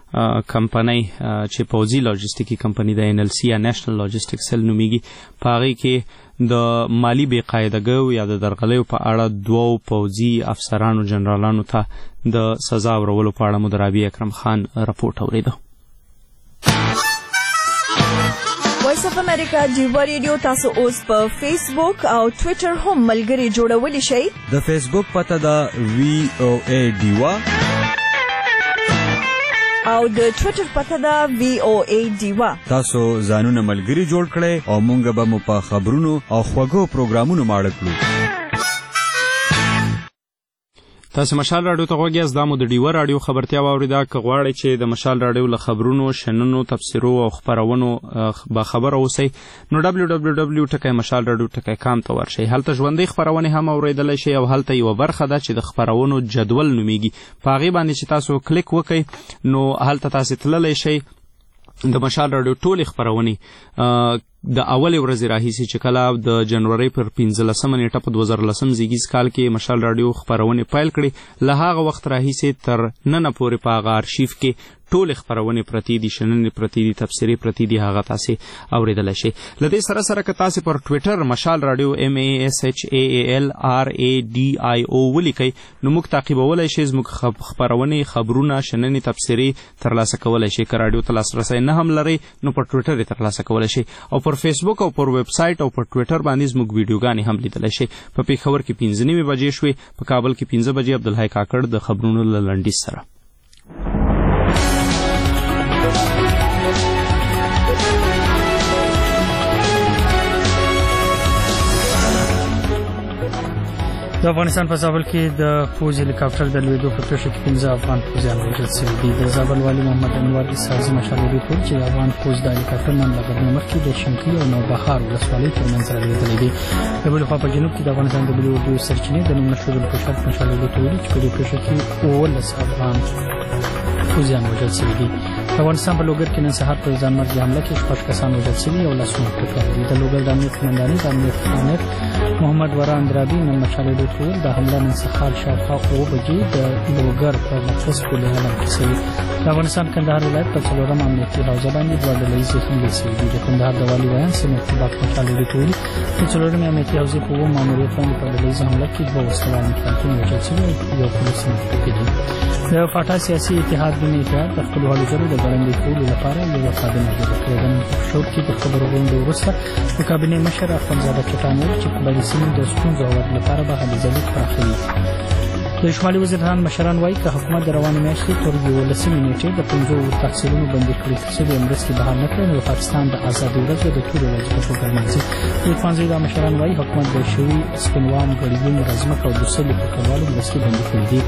کمپنۍ چې پوځي لوجستیکي کمپنۍ د NLC یا نېشنل لوجستیک سیل نومیږي په هغې کې د مالی بېقاعدګیو یا د درغلیو په اړه دوو پوځي افسرانو جنرالانو ته د سزا ورولو په اړه مو د رابعه اکرم خان رپورټ اورېده. وایس اف امریکا ډیوا ریډیو تاسو اوس په فیسبوک او ټویټر هم ملګري جوړولی شئ. د فیسبوک پته ده VOA ډیوا او د ټویټر پته ده VOA ډیوا. تاسو ځانونه ملګري جوړ کړئ او مونږ به مو په خبرونو او خوږو پروګرامونو ماړه کړو. تاسو مشال راډیو ته غوږ یاست. دا مو د ډیوه راډیو خبرتیا واورېده. که غواړئ چې د مشال راډیو له خبرونو، شننو، تبصرو او خپرونو باخبره اوسئ نو www.mashalradio.com ته ورشئ. هلته ژوندۍ خپرونې هم اورېدلی شئ او هلته یوه برخه ده چې د خپرونو جدول نومیږي. په هغې باندې چې تاسو کلیک وکئ نو هلته تاسې تللی شئ د مشال راډیو ټولې خپرونې د اولې ورځې راهیسې چې کله د جنورۍ پر 15 نیټه په 2010 زیږیز کال کې مشال راډیو خپرونې پیل کړې له هغه وخت راهیسې تر ننه پورې په هغه ارشیف کې ټول خبرونه پرتی دي، شننې پرتی دي، تفسیری پرتی دي، هغه تاسو اوریدل شي. لدې سره سره که تاسو پر ټوئیټر مشال رادیو MASHAALRADIO ولیکئ نو موږ تعقیبولای شئ، موږ خبرونه، خبرونه، شننې، تفسیری ترلاسه کولای شئ. که رادیو ته لاسرسی نه هم لرئ نو پر ټوئیټر یې ترلاسه کولای شئ، او پر فیسبوک او پر ویب سایټ او پر ټوئیټر باندې موږ ویډیوګانې هم لیدلای شئ. په پیښور کې 5:30 بجې شوې، په کابل کې 5 بجې. عبدالحی کاکړ د خبرونو له لنډیز سره. د افغانستان په زابل کې د پوز هلیکاپټر د لوېدو په پیښه کې 15 افغان پوځیان وژل شوي دي. د زابل والي محمد انور اسحاقي مشال ریپورټ چې افغان پوز د هلیکاپټر نن له غرمې مخکې د شنقي او نوبهار ولسوالۍ ترمنځ رالوېدلی دی. د بلې خوا په جنوب کې د افغانستان د ملي اردو سرچینې د نوم نښودلو په شرط مشال ریپورټ ویلي چې په دې پیښه کې 19 افغان پوځیان وژل شوي دي. د افغانستان په لوګر کې نن سهار په ځانمرګي حمله کې 6 کسان وژل شوي او لاسونه پرې کړي دي. د لوګر د امنیت قومندانۍ د امنیت امیر محمد ورا اندرابي نن مشال ریپورټ د حمله نن سهار شاوخوا 9 بجې د لوګر په مرکز پولې اعلان شوی. د افغانستان کندهار ولایت په څلورم امنیتي حوزه باندې 2 ډلهیزې حملې شوي دي. د کندهار د والي بیان سمیت طباق مشال ریپورټ د څلورم امنیتي حوزې په ماموریت باندې په ډلهیزه حمله کې 2 وسلوال مخالفین وژل شوي او یو پولیس مخکې دي. د فاټا سیاسي اتحاد د اتحاد د خپل حالو د ګړندې کولو لپاره یو کابینه جوړه کړې ده. شور کې د خبرو غونډې وروسته د کابینې مشر اخوندزاده چټان ویل چې قبایلي سیمې د ستونزو هواري لپاره به هلې ځلې پراخوي. د شمالي وزیرستان مشران وایي که حکومت د روانې میاشتې تر 11 نیټې د 5 تحصیلونو بندي کړي شوې مرستې بحال نه کړي نو د پاکستان د ازادۍ ورځ د ټولو ورځې په توګه لمانځي. د ښوونځي د مشران وایي حکومت د شوي سپینوان ګړیون رزمک او د سلو په کډوالو مرستې بندي کړي دي.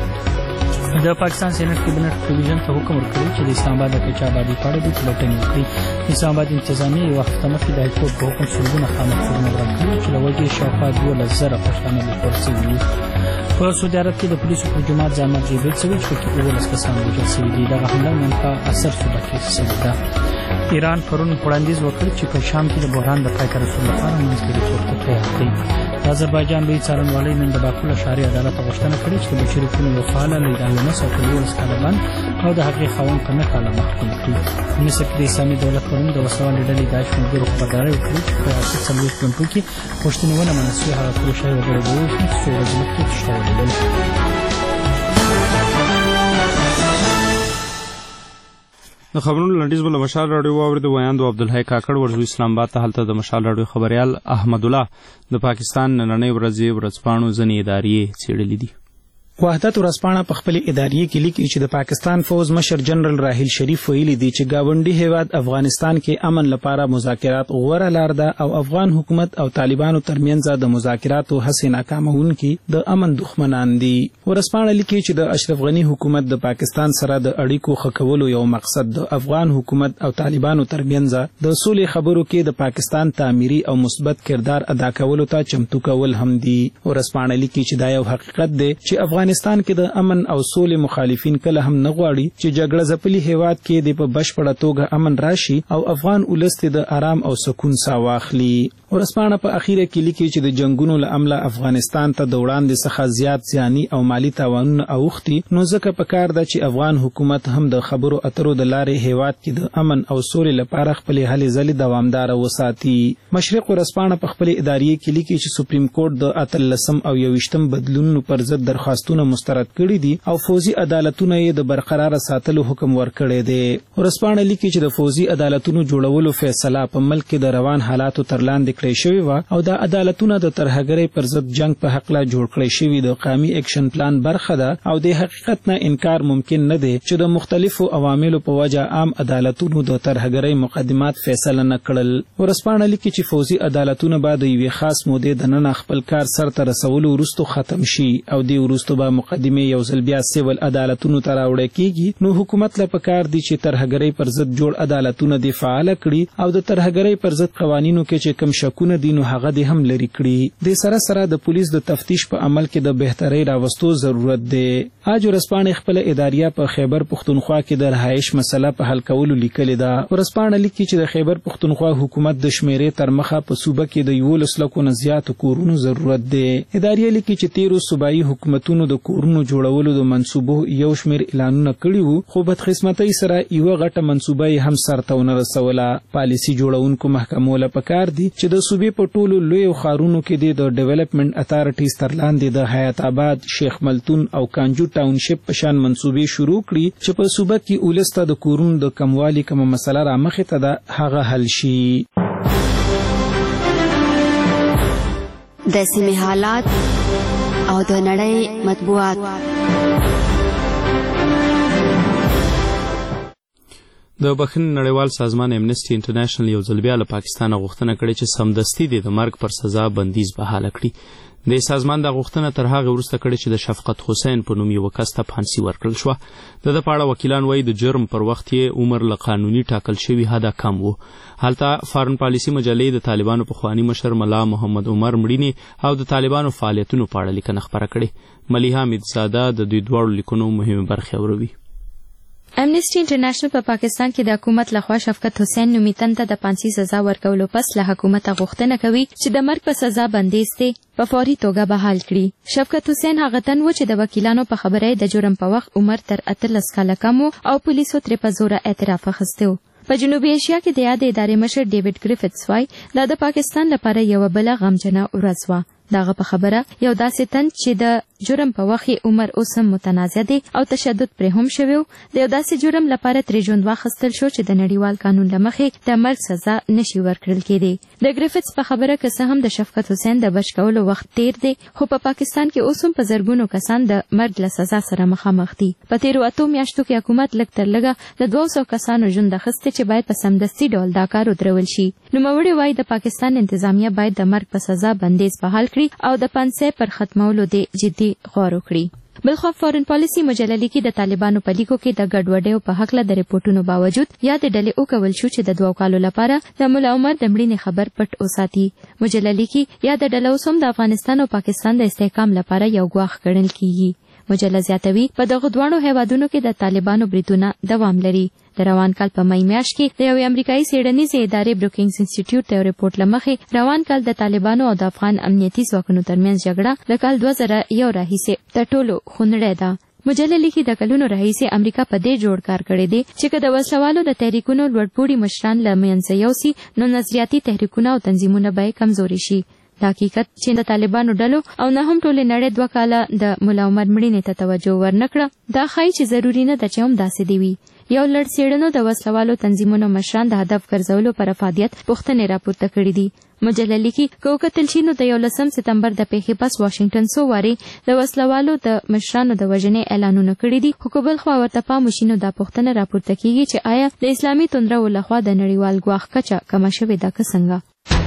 د پاکستان سینټ کابینټ ټلویزیون ته حکم ورکړی چې د اسلام آباد د کچابادي په اړه د پلټنې وکړي. اسلام آباد انتظامیه یو وخت مخکې د هایکورټ په حکم سلګونه خامخورونه ورکړي چې له وجې شاوخوا 12,000 پښتانه لیکل شوي وو. په سعودي عرب کې د پولیسو پر جماعت ځانمرګي برید شوی چې پکې 19 کسان وژل شوي دي. دغه حمله نن په عصر صبح کې شوې ده. ایران پرون وړاندیز وکړ چې په شام کې د بحران د پای ته رسولو لپاره منځګړی تور ته تیار دی. د آذربایجان لوی څارنوالۍ نن د باکو له ښاري عدالت غوښتنه کړې چې د بشري حقونو یو فعاله لیلا یونس او په 11 کاله بند او د هغې خاوند په 9 کاله محکوم کړي. مصر کې د اسلامي دولت پرون د وسوالې ډلې داعش ملګرو خبرداری ورکړې چې په 40 غنټو کې غوښتنې ونه منل شوې هغه ټول شی وګړي به ووژني چې څو ورځې مخکې تښتولي وو. د خبرونو لنډیز بل مشال رادیو واورید ویاندو عبدالحی کاکړ ورزو اسلام آباد ته هلته د مشال رادیو خبريال احمد الله د پاکستان نننۍ ورځپاڼو ځینې ادارې څېړلې دي. وحدت ورځپاڼه په خپل اداریه کې لیکي چې د پاکستان فوز مشر جنرال راحیل شریف ویلي دی چې گاونډي هیواد افغانستان کې امن لپاره مذاکرات غوره لار ده او افغان حکومت او طالبانو ترمنځ د مذاکراتو هڅې ناکامونکي د امن دښمنان دي. ورځپاڼه لیکي چې د اشرف غنی حکومت د پاکستان سره د اړیکو ښه کولو یو مقصد د افغان حکومت او طالبانو ترمنځ د سولې خبرو کې د پاکستان تعمیري او مثبت کردار ادا کولو ته چمتو کول هم دي. ورځپاڼه لیکي چې دا یو حقیقت دی چې افغانستان کې د امن او سولې مخالفین کله هم نه غواړي چې جګړه ځپلي هیواد کې د په بشپړه توګه امن راشي او افغان ولس د آرام او سکون ساه واخلي. ورځپاڼه په اخیره کې لیکي چې د جنگونو له امله افغانستان ته د وړاندې څخه زیات زیاني او مالی تاوانونه اوښتي نو ځکه پکار ده چې افغان حکومت هم د خبرو اترو د لارې هیواد کې د امن او سولې لپاره خپلې هلې ځلې دوامدار وساتي. مشرق ورځپاڼه په خپل اداریه کې لیکي چې سپریم کورټ د 18 او 21 بدلونونو پر ضد درخواستونه مسترد کړي دي او فوزي عدالتونه یې د برقرار ساتلو حکم ورکړی دی. ورځپاڼه لیکي چې د فوزي عدالتونو جوړولو فیصله په ملک کې د روان حالاتو تر لاندې کړی شوی و او د عدالتونو د ترهګرۍ پر ضد جنگ په حق لا جوړ کړی شوی د قومي اکشن پلان برخه ده او د حقیقت نه انکار ممکن نه دی چې د مختلفو عواملو په وجه عام عدالتونو د ترهګرۍ مقدمات فیصله نه کړل. ورځپاڼه لیکي چې فوزي عدالتونه به د یوې خاص مودې دننه خپل کار سرته رسولو وروسته ختم شي او د وروسته به مقدمه یو ځل بیا سیول عدالتونو ته راوړل کیږي. نو حکومت له پکار دی چې ترهګرۍ پر ضد جوړ عدالتونه د فعال کړي او د ترهګرۍ پر ضد قوانینو کې چې کم سړکونه دي نو هغه دې هم لري کړي. د سره د پولیس د تفتیش په عمل کې د بهترۍ راوستو ضرورت دی. اج ورسپانې خپل اداریه په خیبر پختونخوا کې د رهایش مسله په حل کولو لیکلې ده. ورسپانې لیکي چې د خیبر پختونخوا حکومت د شمیرې تر مخه په صوبه کې د 11 لکو نه زیات کورونو ضرورت دی. اداریه لیکي چې 13 صوبایي حکومتونو د کورونو جوړولو د منصوبو یو شمیر اعلانونه کړي وو خو بدقسمتۍ سره یو غټه منصوبه یې هم سرته ونه رسوله. پالیسي جوړونکو محکمو له پکار دي چې د صوبې په ټولو لوی ښارونو کې د ډیولپمنٹ اتارټیز تر لاندې د حیات آباد، شیخ ملتون او کانجو ټاونشپ په شان منصوبې شروع کړي چې په صوبه کې ولسته د کورونو د کموالي کومه مسله رامخې ته ده هغه حل شي. د سیمې حالات او د نړۍ مطبوعات. د بخښنې نړیوال سازمان امنسټي انټرنیشنل یو ځل بیا له پاکستانه غوښتنه کړې چې سمدستي د مرګ پر سزا بندیز بحاله کړي. د سازمان د غوښتنه تر هغه وروسته کړې چې د شفقت حسین په نوم یو کس ته پھانسی ورکړل شوه. د په اړه وکیلان وایي د جرم پر وخت یې عمر له قانوني ټاکل شوي حده کم و. هلته فارن پالیسي مجلې د طالبانو پخواني مشر ملا محمد عمر مړینې او د طالبانو فعالیتونو په اړه لیکنه خپره کړې. ملیحه حمیدزاده د دوی دواړو لیکنو مهمه برخې اوروي. امنسټي انټرنیشنل په پاکستان کې د حکومت لخوا شفقت حسین نومي تن ته د پھانسی سزا ورکولو پس له حکومت غوښتنه کوي چې د مرګ په سزا بندیز ته په فوري توګه بحال کړي. شفقت حسین هغه تن و چې د وکیلانو په خبره د جرم په وخت عمر تر 18 کاله کم او پولیسو ترې په زوره اعتراف اخیستی و. په جنوبي ایشیا کې د یادې ادارې مشر ډیوډ ګریفټس وایي دا د پاکستان لپاره یو بل غمجنه ورځ وه. دغه په خبره یو داسې تن چې د جرم په وخت عمر اوس هم متنازع دی او تشدد پرې هم شوی و د یو داسې جرم لپاره ترې ژوند واخیستل شو چې د نړیوال قانون له مخې د مرګ سزا نشي ورکړل کېدی. د ګریفټس په خبره که څه هم د شفقت حسین د بچ کولو وخت تیر دی خو په پاکستان کې اوس هم په زرګونو کسان د مرګ له سزا سره مخامخ دي. په تیرو 8 میاشتو کې حکومت لږ تر لږه د 200 کسانو ژوند اخیستی چې باید په سمدستي ډول دا کار ودرول شي. نوموړي وایي د پاکستان انتظامیه باید د مرګ په سزا بندیز بحال کړي او د پانسۍ پر ختمولو د جدي غور وکړي. بلخوا فارن پالیسي مجله لیکي د طالبانو په لیکو کې د ګډوډیو په حق له د ریپورتونو باوجود یا د ډلې وکول شو چې د 2 کالو لپاره د مولا عمر د مړینې خبر پټ وساتي. مجله لیکي یا د ډله اوس هم د افغانستان او پاکستان د استحکام لپاره یو ګواښ ګڼل کیږي. مجله زیاتوي په دغه دواړو هیوادونو کې د طالبانو بریدونه دوام لري. د روان کال په مای میاشت کې د یو امریکایي څېړنیزې ادارې بروکینګز انسټیټیوټ د یو ریپورت له مخې روان کال د طالبانو او د افغان امنیتي ځواکونو ترمنځ جګړه له کال 2001 راهیسې تر ټولو خونړۍ ده. مجله لیکي د کلونو راهیسې امریکا په دې جوړ کار کړی دی چې که د وسلوالو د تحریکونو لوړپوړي مشران له منځه یوسي نو نظریاتي تحریکونه او تنظیمونه به کمزوري شي. د حقیقت چې د طالبانو ډلو او نه هم ټولې نړۍ 2 کاله د مولا عمر مړینې ته توجه ورنکړه دا ښایي چې ضروري نه ده چې هم داسې دی وي. یو لړ څېړنو د وسلوالو تنظیمونو مشران د هدف ګرځولو پر افادیت پوښتنې راپورته کړي دي. مجله لیکي که وکتل شي نو د 11 سپتمبر د پیښې پس واشنګټن څو وارې د وسلوالو د مشرانو د وژنې اعلانونه کړي دي خو که بل خوا ورته پام وشي نو دا پوښتنه راپورته کیږي چې آیا د اسلامي توندرو لخوا د نړیوال ګواښ کچه کمه شوې ده که څنګه.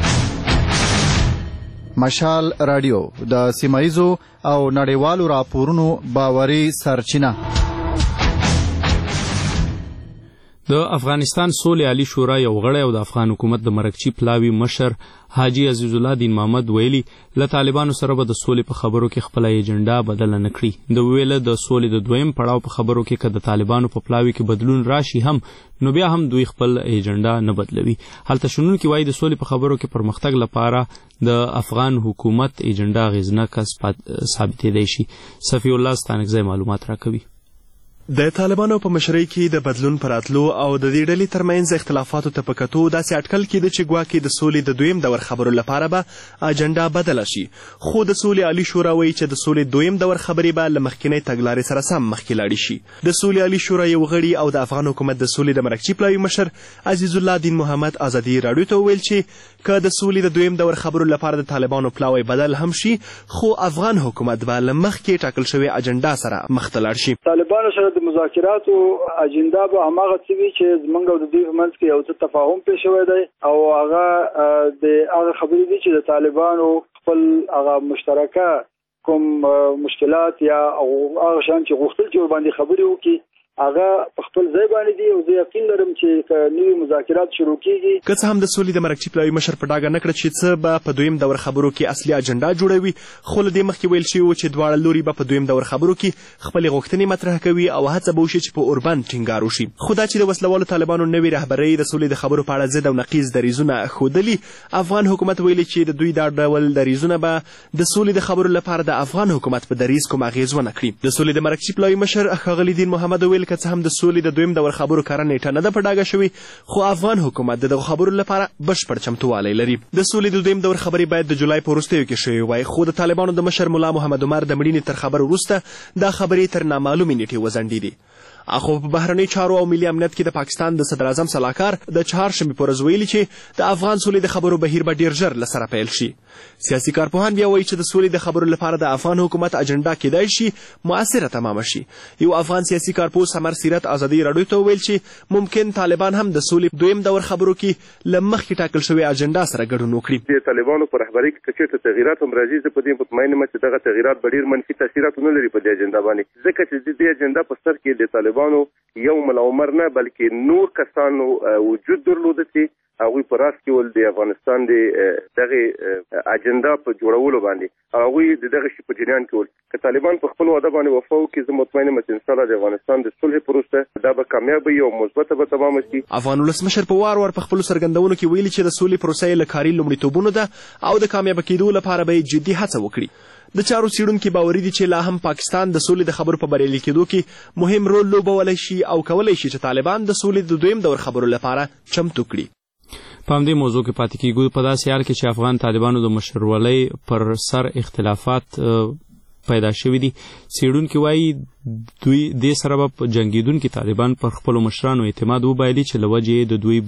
مشال رادیو د سیمایزو او نړیوالو راپورونو باوري سرچینه. د افغانستان سولې عالی شورا یو غړی او د افغان حکومت د مرکچی پلاوی مشر حاجی عزیز الله دین محمد ویلي له طالبانو سره به د سولې په خبرو کې خپل ایجنډا بدل نه کړي. د ویله د سولې د دویم پړاو په خبرو کې که د طالبانو په پلاوی کې بدلون راشي هم نو بیا هم دوی خپل ایجنډا نه بدلوي. هلته شنونکي وایي د سولې په خبرو کې پرمختګ لپاره د افغان حکومت ایجنډا اغیزناکه ثابتېدی شي. صفی الله ستانکزی معلومات راکوي. د طالبانو په مشرۍ کې د بدلون پر راتلو او د دې ډلې ترمنځ اختلافاتو ته په کتو داسې اټکل کېده چې ګواکې د سولې د دویم دور خبرو لپاره به اجنډا بدله شي. خو د سولې عالی شورا وایي چې د سولې دویم دور خبرې به له مخکینۍ تګلارې سره سم مخکې لاړې شي. د سولې عالی شورا یو غړي او د افغان حکومت د سولې د مرکچی پلاوي مشر عزیز الله دین محمد ازادي راډیو ته وویل چې که د سولې د دویم دور خبرو لپاره د طالبانو پلاوی بدل هم شي خو افغان حکومت به له مخکې ټاکل شوې اجنډا سره مخ ته لاړ شي. طالبانو سره د مذاکراتو اجنډا به هماغه څه وي چې زموږ او د دوی په منځ کې یو څه تفاهم پېښ شوی دی او هغه د هغه خبرې دي چې د طالبانو خپل هغه مشترکه کوم مشکلات یا هغه شان چې غوښتل چې ورباندې خبرې وکړي هغه په خپل ځای باندې دي او زه یقین لرم چې نوي مذاکرات شروع کیږي. که څه هم د سولې د مرکزي پلاوي مشر په ډاګه نه کړه چې څه به په دویم دور خبرو کې اصلي اجنډا جوړوي، خو له دې مخکې ویل شوي و چې دواړه لوري به په دویم دور خبرو کې خپلې غوښتنې مطرح کوي او هڅه به وشي چې په اوربند ټینګار وشي. خو دا چې د وسلوالو طالبانو نوې رهبرۍ د سولې د خبرو په اړه ضد او نقیض دریځونه ښودلي، افغان حکومت ویلي چې د دوی دا ډول دریځونه به د سولې د خبرو لپاره د افغان حکومت په دریځ کوم اغېز ونه کړي. د سولې د مرکزي پلاوي مشر ښاغلي دین محمد ویل که څه هم د سولې د دویم دور خبرو کره نیټه نه ده په ډاګه شوې، خو افغان حکومت دغه خبرو لپاره بشپړ چمتووالی لري. د سولې د دویم دور خبرې باید د جولای په وروستیو کې شوې وای، خو د طالبانو د مشر ملا محمد عمر د مړینې تر خبر وروسته دا خبرې تر نامعلومې نیټې وځنډېدې. اخو په بهرنۍ چارو او ملي امنیت کې د پاکستان د صدر اعظم سلاکار د چهارشنبې په ورځ ویلي چې د افغان سولې د خبرو بهیر به ډېر ژر له سره پیل شي. سیاسي کارپوهان بیا وایي چې د سولې د خبرو لپاره د افغان حکومت اجنډا کیدای شي مؤثره تمامه شي. یو افغان سیاسي کارپوه سمر سیرت ازادي راډیو ته وویل چې ممکن طالبان هم د سولې دویم دور خبرو کې له مخکې ټاکل شوې اجنډا سره ګډون وکړي. د طالبانو په رهبرۍ کې که چېرته تغیرات هم راځي، زه په دې مطمئن یم چې دغه تغیرات به ډېر منفي تاثیرات ونه لري په دې اجنډا باندې، ځکه چې د دې اجنډا په سر کې د طالبانو یو ملا عمر نه بلکې نور کسانو وجود درلوده چې هغوی په راس کې ول د افغانستان د دغه اجنډا په جوړولو باندې هغوی د دغه شي په جریان کې ول. که طالبان په خپل وعده باندې وفا وکړي، زه مطمئن یم چې انشاءالله د افغانستان د صلح پروسه دا به کامیابه او مثبته به تمامه شي. افغان ولسمشر په وار وار په خپلو څرګندونو کې ویلي چې د سولې پروسه یې له کاري لومړیتوبونو ده او د کامیابه کېدو لپاره به یې جدي هڅه وکړي. د چارو څېړونکي باوري دي چې لا هم پاکستان د سولې د خبرو په بریالي کېدو کې مهم رول لوبولی شي او کولی شي چې طالبان د سولې د دویم دور خبرو لپاره چمتو کړي. په همدې موضوع کې پاتې کېږو. په داسې حال کې چې افغان طالبانو د مشرولۍ پر سر اختلافات پیدا شوي دي، څېړونکي وایي دوی دې سره به په جنګېدونکي طالبان پر خپلو مشرانو اعتماد وبایلي چې له وجې د دوی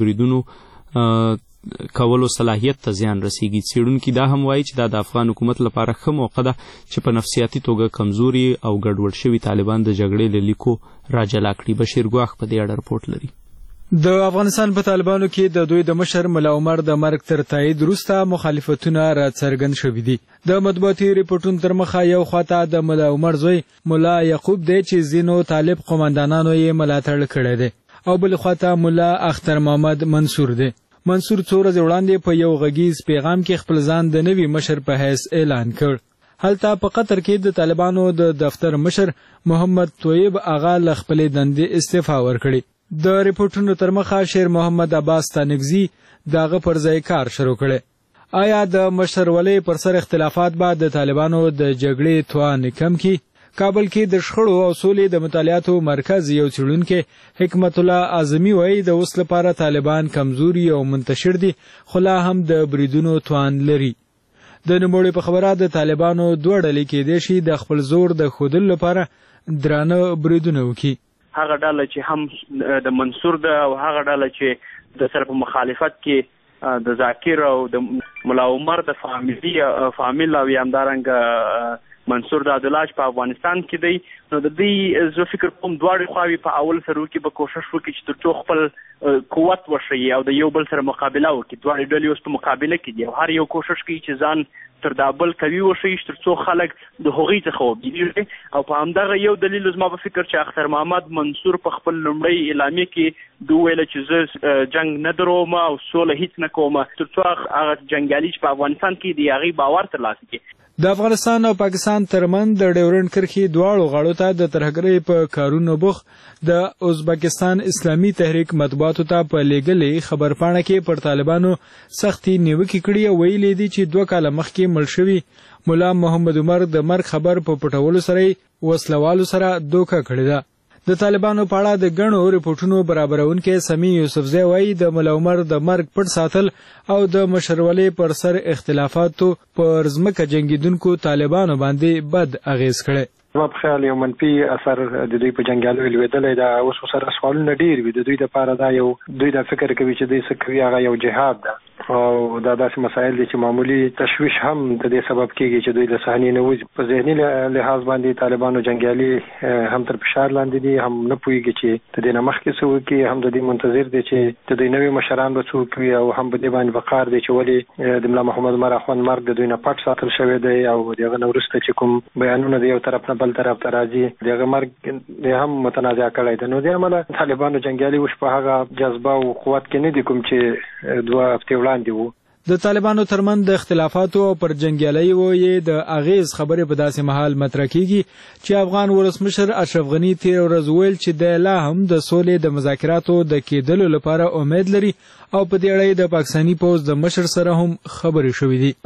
بریدونو کولو صلاحیت ته زیان رسیږي. څېړونکي دا هم وایي چې دا د افغان حکومت لپاره ښه موقع ده چې په نفسیاتي توګه کمزوري او ګډوډ شوي طالبان د جګړې له لیکو راجلا کړي. بشیر ګواښ په دې اړه رپورټ لري. د افغانستان په طالبانو کې د دوی د مشر ملا عمر د مرګ تر تایید وروسته مخالفتونه راڅرګند شوي دي. د مطبوعاتي ریپورټونو تر مخه یو خواته د ملا عمر زوی ملا یعقوب دی چې ځینو طالب قوماندانانو یې ملاتړ کړی دی، او بل خواته ملا اختر محمد منصور دی. منصور څو ورځې وړاندې په یو غږیز پیغام کې خپل ځان د نوي مشر په حیث اعلان کړ. هلته په قطر کې د طالبانو د دفتر مشر محمد طیب آغا له خپلې دندې استعفا ورکړې. د ریپورټونو تر مخه شیر محمد عباس تانکزي دغه پر ځای کار شروع کړی. آیا د مشرولۍ پر سر اختلافات به د طالبانو د جګړې توان کم کړي؟ کابل کې د شخړو او سولې د مطالعاتو مرکز یو څېړونکی حکمت الله اعظمي وایي د اوس لپاره طالبان کمزوري او منتشر دي، خو لا هم د بریدونو توان لري. د نوموړي په خبره د طالبانو دوه ډلې کېدای شي د خپل زور د ښودلو لپاره درانه بریدونه وکړي. هغه ډله چې هم د منصور ده او هغه ډله چې د سره په مخالفت کې د ذاکر او د ملا عمر د فامیل او همدارنګه منصور د عبدالله په افغانستان کې دی، نو د دې زه فکر کوم دواړې خواوې په اول سرو کې به کوشش وکړي چې تر څو خپل قوت وښیي او د یو بل سره مقابله وکړي. دواړې ډلې اوس په مقابله کې دي او هر یو کوشش کوي چې ځان تر دا بل قوي وښیي تر څو خلک د هغوی څخه وبېږي. او په همدغه یو دلیل زما په فکر چې اختر محمد منصور په خپل لومړۍ اعلامیه کې دوی ویله چې زه جنګ نه دروم او سوله هیڅ نه کوم تر څو هغه جنګیالي چې په افغانستان کې د هغې باور ترلاسه کړي. د افغانستان او پاکستان ترمنځ د ډیورنډ کرښې دواړو غاړو ته د ترهګرۍ په کارونو بوخت د ازبکستان اسلامي تحریک مطبوعاتو ته په لیږلې خبرپاڼه کې پر طالبانو سختې نیوکې کړي او ویلي دي چې 2 کاله مخکې مړ شوي ملا محمد عمر د مرګ خبر په پټولو سره وسلوالو سره دوکه کړې ده. د طالبانو په اړه د ګڼو ریپورټونو برابرونکي سمی یوسفزی وایي د ملا عمر د مرګ پټ ساتل او د مشرولۍ پر سر اختلافاتو پر ځمکه جنګېدونکو طالبانو باندې بد اغیز کړی. زما په خیال یو منفي اثر د دوی په جنګیالیو لوېدلی دا اوس سره سوالونه ډېر وي. د دوی دپاره دا یو دوی دا فکر کوي چې دوی څه کوي هغه یو جهاد ده او دا داسې مسایل دي چې معمولی تشویش هم د دې سبب کیږي چې دوی له صحنې نه وځي. په ذهني لحاظ باندې طالبانو جنگیالي هم تر فشار لاندې دي، هم نه پوهیږي چې د دې نه مخکې څه وکړي، هم د دې منتظر دي چې د دوی نوي مشران به څه وکړي، او هم په دې باندې وقار دي چې ولې د ملا محمد عمر اخوند مرګ د دوی نه پټ ساتل شوی دی، او دغه نه وروسته چې کوم بیانونه د یو طرف نه بل طرف ته راځي دغه مرګ هم متنازع کړی دی. نو دې امله طالبانو جنگیالي اوس په هغه جذبه او قوت کې نه دي کوم چې 2 هفتې وړاندې وو. د طالبانو ترمن د اختلافاتو او پر جنگیالي وې د اغیز خبرې په داسې محل مطرح کیږي چې افغان ولسمشر اشرف غنی تیر ورځ ویل چې د لا هم د سولې د مذاکراتو د کېدلو لپاره امید لري او په دې اړه د پاکستاني پوز د مشر سره هم خبرې شوې دي.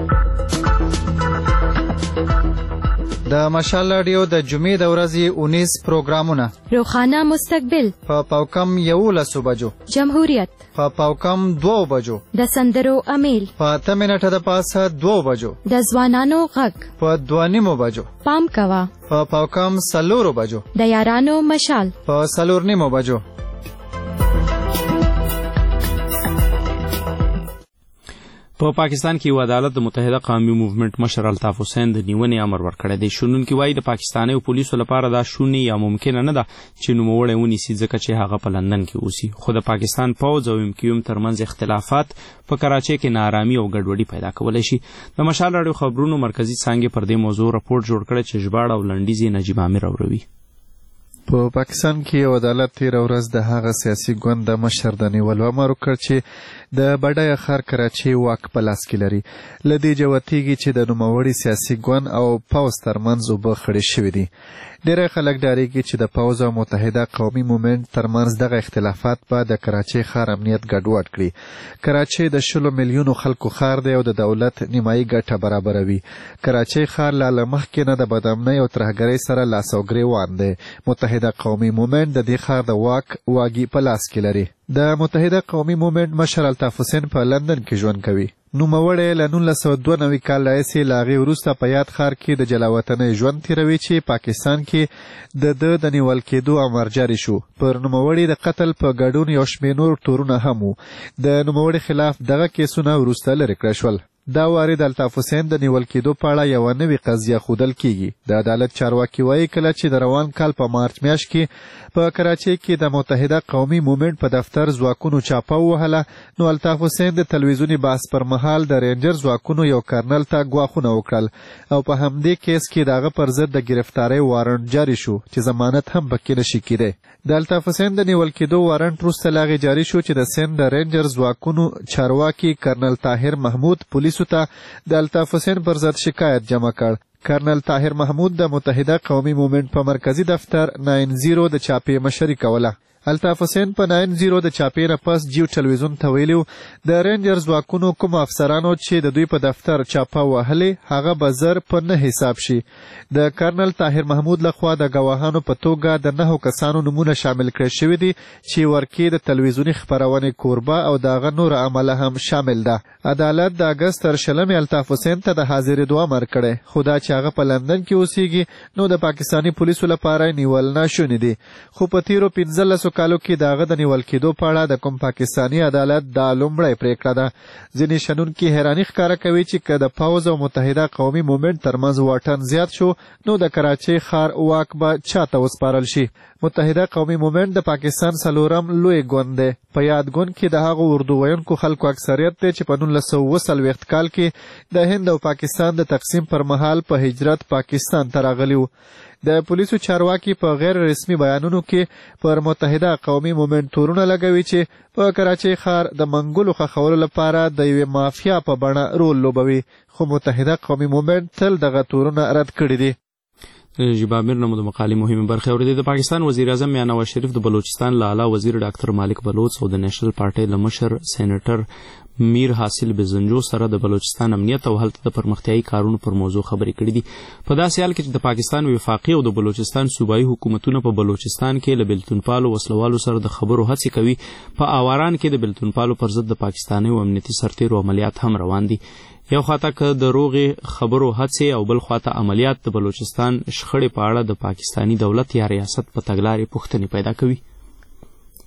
د مشال رادیو د جمعې د ورځې 19 پروګرامونه: روخانه مستقبل په پاوکم 11 بجو، جمهوریت په پاوکم 2 بجو، د سندرو امیل په 8 منټه د پاسه 2 بجو، د ځوانانو غږ په 2:30 بجو، پام کوا په پاوکم 4 بجو، د یارانو مشال په 4:30 بجو. په پاکستان کې یو عدالت د متحده قومي موومنت مشر الطاف حسین د نیونې امر ورکړی دی. شنونکي وایي د پاکستاني پولیسو لپاره دا شونې یا ممکنه نه ده چې نوموړی ونیسي ځکه چې هغه په لندن کې اوسي، خو د پاکستان پوځ او MQM ترمنځ اختلافات په کراچۍ کې ناارامي او ګډوډي پیدا کولی شي. د مشال راډیو خبرونو مرکزي څانګې پر دې موضوع راپورټ جوړ کړی چې ژباړه او لنډیز یې نجیب عامر اوروي. په پاکستان کې یو عدالت تېره ورځ د هغه سیاسي ګوند د مشر د نیولو امر وکړ چې د بډایه ښار کراچۍ واک په لاس کې لري. له دې جوتېږي چې د نوموړي سیاسي ګوند او پوځ ترمنځ اوبه خړې شوې دي. ډېری خلک ډارېږي چې د پوځ او متحده قومي مومنټ ترمنځ دغه اختلافات به د کراچۍ ښار امنیت ګډوډ کړي. کراچۍ د 10 میلیونو خلکو ښار دی او د دولت نیمایي ګټه برابروي. کراچۍ ښار لا مخکې نه د بدامنۍ او ترهګرۍ سره لاس او ګریوان دی. متحده قومي مومنټ د دې ښار د واګي په لاس کې لري. د متحده قومي مومنټ مشر الطاف حسین په لندن کې ژوند کوي. نوموړی له 1992 کال راهیسې له هغې وروسته په یاد ښار کې د جلاوطنۍ ژوند تېروي چې پاکستان کې د نیول کېدو امر جاري شو. پر نوموړي د قتل په ګډون یو شمېر نور تورونه هم وو. د نوموړي خلاف دغه کیسونه وروسته لرې کړل شول. دا واري د الطاف حسین د نیول کېدو په اړه یوه نوې قضیه ښودل کیږي. د عدالت چارواکي وایي کله چې د روان کال په مارچ میاشت کې په کراچۍ کې د متحده قومي مومنټ په دفتر ځواکونو چاپه ووهله، نو الطاف حسین د تلویزیوني بحث پر مهال د رینجر ځواکونو یو کرنل ته ګواښونه وکړل او په همدې کیس کې د هغه پر ضد د ګرفتارۍ وارنټ جاري شو چې ضمانت هم پکې نشي کیدی. د الطاف حسین د نیول کېدو وارنټ وروسته له هغې جاري شو چې د سند د رینجر ځواکونو چارواکي کرنل طاهر محمود پولیسو ته د الطاف حسین پر ضد شکایت جمع کړ. کرنل طاهر محمود د متحده قومي مومنټ په مرکزی دفتر 90 د چاپې مشري کوله. الطاف حسین په 90 د چاپې نه پس جیو ټلویزیون ته ویلي د رینجر ځواکونو کوم افسرانو چې د دوی په دفتر چاپه وهلې هغه به زر په نه حساب شي. د کرنل طاهر محمود لخوا د ګواهانو په توګه د 9 کسانو نومونه شامل کړي شوي دي چې ورکې د تلویزیوني خپرونې کوربه او د هغه نور عمله هم شامل ده. عدالت د اګست تر 20 الطاف حسین ته د حاضرېدو امر کړی، خو دا چې هغه په لندن کې اوسیږي نو د پاکستاني پولیسو لپاره نیول ناشونې دي. خو په تیرو 15 کالو کې د هغه د نیول کېدو په اړه د کوم پاکستاني عدالت دا لومړی پریکړه ده. ځینې شنونکي حیراني ښکاره کوي چې که د پوځ او متحده قومي مومنټ ترمنځ واټن زیات شو نو د کراچۍ ښار واک به چاته وسپارل شي. متحده قومي مومنټ د پاکستان 4م لوی ګوند دی. په یاد ګوند کې د هغو اردو ویونکو خلکو اکثریت دی چې په 1940 کال کې د هند او پاکستان د تقسیم پر مهال په هجرت پاکستان ته راغلي وو. د پولیسو چارواکي په غیر رسمي بیانونو کې پر متحده قومي مومنټ تورونه لګوي چې په کراچۍ ښار د منګولو ښخولو لپاره د یوې مافیا په بڼه رول لوبوي، خو متحده قومي مومنټ تل دغه تورونه رد کړي دي. جبامیر نمو د مقالې مهمه برخه اوریدي. د پاکستان وزیر اعظم میاں نواز شریف د بلوچستان له اعلی وزیر ډاکټر مالک بلوچ او د نیشنل پارټۍ له مشر سېنیټر میر حاصل بزنجو سره د بلوچستان امنیت او هلته د پرمختیایي کارونو پر موضوع خبرې کړې دي. په داسې حال کې چې د پاکستان وفاقي او د بلوچستان صوبایي حکومتونه په بلوچستان کې له بلتونپالو وسلوالو سره د خبرو هڅې کوي، په آواران کې د بلتونپالو پر ضد د پاکستاني او امنیتي سرتیرو عملیات هم روان دي. یو خواته که د روغې خبرو هڅې او بل خواته عملیات د بلوچستان شخړې په اړه د پاکستاني دولت یا ریاست په تګلارې پوښتنې پیدا کوي.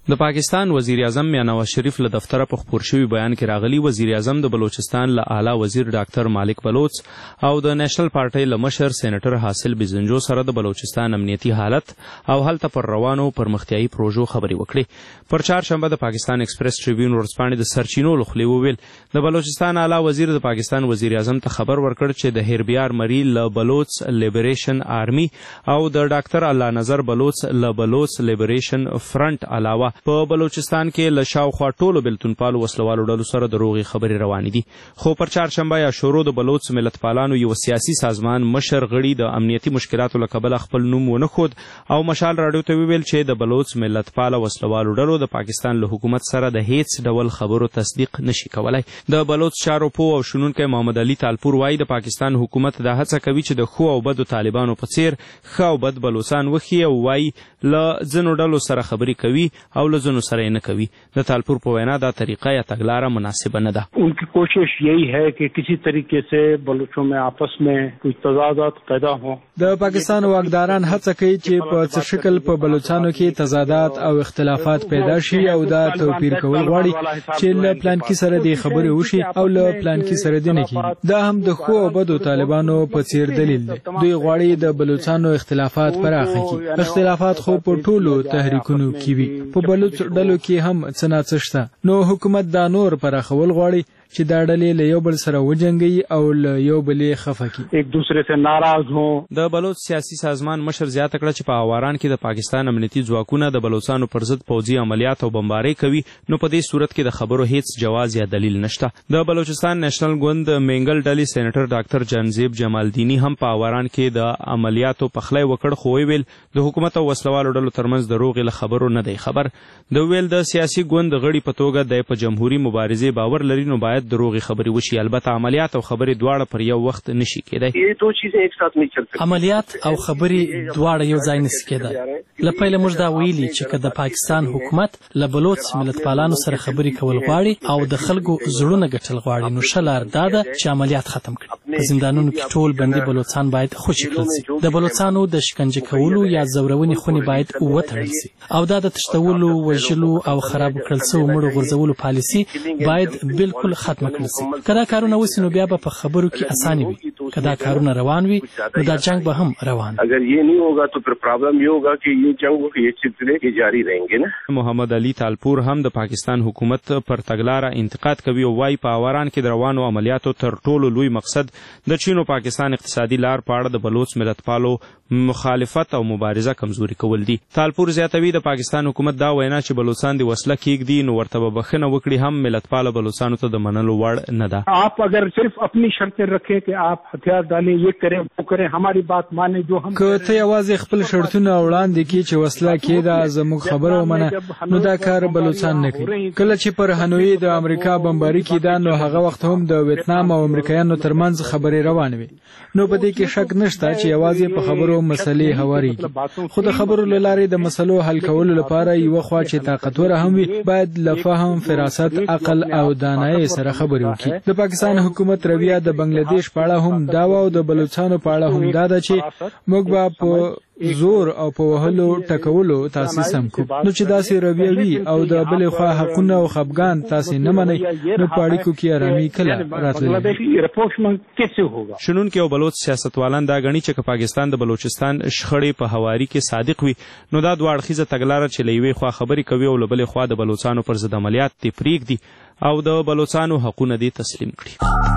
د پاکستان وزیر اعظم میاں نواز شریف له دفتره په خپور شوي بیان کې راغلی وزیر اعظم د بلوچستان له اعلی وزیر ډاکټر مالک بلوچ او د نېشنل پارټۍ له مشر سېنیټر حاصل بزنجو سره د بلوچستان امنیتي حالت او هلته پر روانو پرمختیایي پروژو خبرې وکړې. پر چهارشنبه د پاکستان ایکسپریس ټریبیون ورځپاڼې د سرچینو له خولې وویل د بلوچستان اعلی وزیر د پاکستان وزیر اعظم ته خبر ورکړ چې د هیربیار مری له بلوچ لیبریشن آرمي او د ډاکټر الله نظر بلوچ له بلوچ لیبریشن فرنٹ علاوه په بلوچستان کې له شاوخوا ټولو بېلتونپالو وسلوالو ډلو سره د روغې خبرې روانې دي. خو پر چهارشنبه یا شورو د بلوچ ملتپالانو یو سیاسي سازمان مشر غړي د امنیتي مشکلاتو له کبله خپل نوم ونه ښود او مشال راډیو ته وویل چې د بلوچ ملتپاله وسلوالو ډلو د پاکستان له حکومت سره د هیڅ ډول خبرو تصدیق نشي کولی. د بلوچ چارو پوه او شنونکی محمد علي تالپور وایي د پاکستان حکومت دا هڅه کوي چې د ښو او بدو طالبانو په څیر ښه او بد بلوچان وښيي او وایي له ځینو ډلو سره خبرې کوي او له ځینو سره نه کوي. د تالپور په وینا دا طریقه یا تګلاره مناسبه نه ده. उनकी कोशिश यही है कि किसी तरीके से बलूचों में आपस में कुछ तजादात पैदा हो. د پاکستان واکداران هڅه کوي چې په څه شکل په بلوچستان کې تضادات او اختلافات پیدا شي او دا توپیر کول غواړي چې له پلان کې سره د خبرې وشي او له پلان کې سره دي نه کیږي. دا هم د خو او بدو طالبانو په څیر دلیل دی. دوی غواړي د بلوچستانو اختلافات پراخ کړي. اختلافات خو په ټولو تحریکونو کې وي. په بلوچ ډلو کې هم څه نه شته. نو حکومت دا نور پراخول غواړي چې دا ډلې له یو بل سره وجنګي او له یو بلې خفه کړي. ایک دوسرے سے ناراض هو. د بلوچ سیاسي سازمان مشر زیاته کړه چې په اواران کې د پاکستان امنیتي ځواکونه د بلوچستانو پر ضد پوځي عملیات او بمبارۍ کوي نو په دې صورت کې د خبرو هیڅ جواز یا دلیل نشته. د بلوچستان نېشنل ګوند منګل ډلې سېنیټر ډاکټر جانزیب جمالدینی هم په اواران کې د عملیاتو پخلی وکړ خو ویل د حکومت او وسلوالو ډلو ترمنځ د روغې له خبرو نه دی خبر. د ویل د سیاسي ګوند غړي په توګه د په جمهوریت مبارزې باور لري نو باید د روغې خبرې وشي. البته عملیات او خبرې دواړه پر یو وخت نشي کېدای. عملیات او خبرې دواړه یو ځای نشي کېدای. لپاره موږ دا ویلي چې که د پاکستان حکومت له بلوچ ملتپالانو سره خبرې کول غواړي او د خلکو زړونه ګټل غواړي نو ښه لار دا ده چې عملیات ختم کړي. په زندانونو کې ټول بندي بلوچستان باید خوشي کړل شي. د بلوچستانو د شکنجه کولو یا زورونې خونې باید وتړل شي او دا د تښتولو وژلو او خراب کړل شوو مړو غورځولو پالیسي باید بالکل ختمه کړل شي. کدا کارونه وسی نو بیا په خبرو کې اساني وي. کدا کارونه روان وي نو دا جنگ به هم روان. اگر یہ نہیں ہوگا تو پھر پرابلم یہ ہوگا کہ یہ جنگ یہ سلسلے جاری رہیں گے نا. محمد علي تالپور هم د پاکستان حکومت پر تګلاره انتقاد کوي او وايي په اواران کې د روانو عملیاتو تر ټولو لوی مقصد د چین او پاکستان اقتصادي لار په اړه د بلوچ ملتپالو مخالفت او مبارزه کمزوري کول دي. تالپور زیاتوي د پاکستان حکومت دا وینا چې بلوچستان د وسله کېږدي نو ورته بخښنه وکړي هم ملتپاله بلوچستانو ته د منلو وړ نه ده. आप अगर सिर्फ अपनी शर्तें रखें कि आप हथियार डालें ये करें वो करें हमारी बात माने जो हम که ته یوازې خپل شرطونه وړاندې کړي چې وسله کېده زموږ خبره ومنه نو دا کار بلوچستان نه کوي. کله چې پر هنوي د امریکا بمباري کېده نو هغه وخت هم د ویتنام او امریکایانو ترمنځ خبرې روانې وي. نو په دې کې شک نشته چې یوازې په خبرو مسلې هوارېږي. خو د خبرو له لارې د مسلو حل کولو لپاره یوه خوا چې طاقتوره هم وي باید له فهم فراست عقل او دانایۍ سره خبرې وکړي. د پاکستان حکومت رویه د بنگلاديش په اړه هم دا و او د بلوچستانو په اړه هم دا ده چې موږ به په زور او په وهلو ټکولو تاسو سم کو. نو چې داسې رویه وي او د بلې خوا حقونه او خفګان تاسو نه منئ نو په اړیکو کې آرامي کله راتللی. شنونکي او بلوچ سیاستوالان دا غني چې پاکستان د بلوچستان شخړې په هواري کې صادق وي نو دا دوه اړخیزه تګلاره چې له یوې خوا خبرې کوي او له بلې خوا د بلوچستانو پر ضد عملیات دې پرېږدي او د بلوچستانو حقونه دې تسلیم کړي.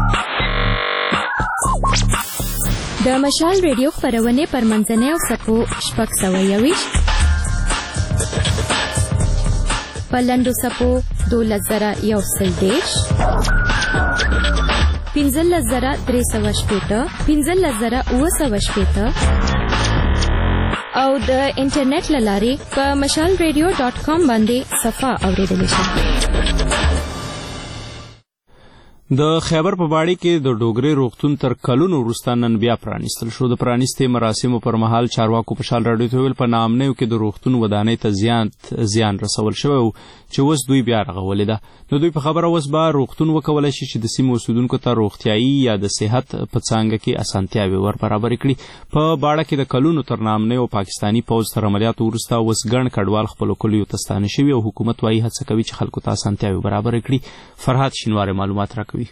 د مشال ریډیو خپرونې پر منځنۍ او سپو 621 په لنډو سپو 12110 15380 15980 او د انټرنیټ له لارې په mashalradio.com باندې صفحه اوریدلی شئ. د خیبر په باړی کې د ډوګری روغتون تر کلونو وروسته نن بیا پرانیستل شو. د پرانیستې مراسمو پر مهال چارواکو په شال راډیو ته ویل په ناامنیو کې د روغتون ودانۍ ته زیان رسول شوی و چې اوس دوی بیا رغولې ده. نو دوی په خبره اوس به روغتون وکولی شي چې د سیمې اوسیدونکو ته روغتیایي یا د صحت په څانګه کې اسانتیاوې ور برابرې کړي. په باړه کې د کلونو تر ناامنیو پاکستاني پوځ تر عملیاتو وروسته اوس ګڼ کډوال خپلو کلیو ته ستانه شوي او حکومت وايي هڅه کوي چې خلکو ته اسانتیاوې برابرې کړي. فرهاد شینواری معلومات راکوي.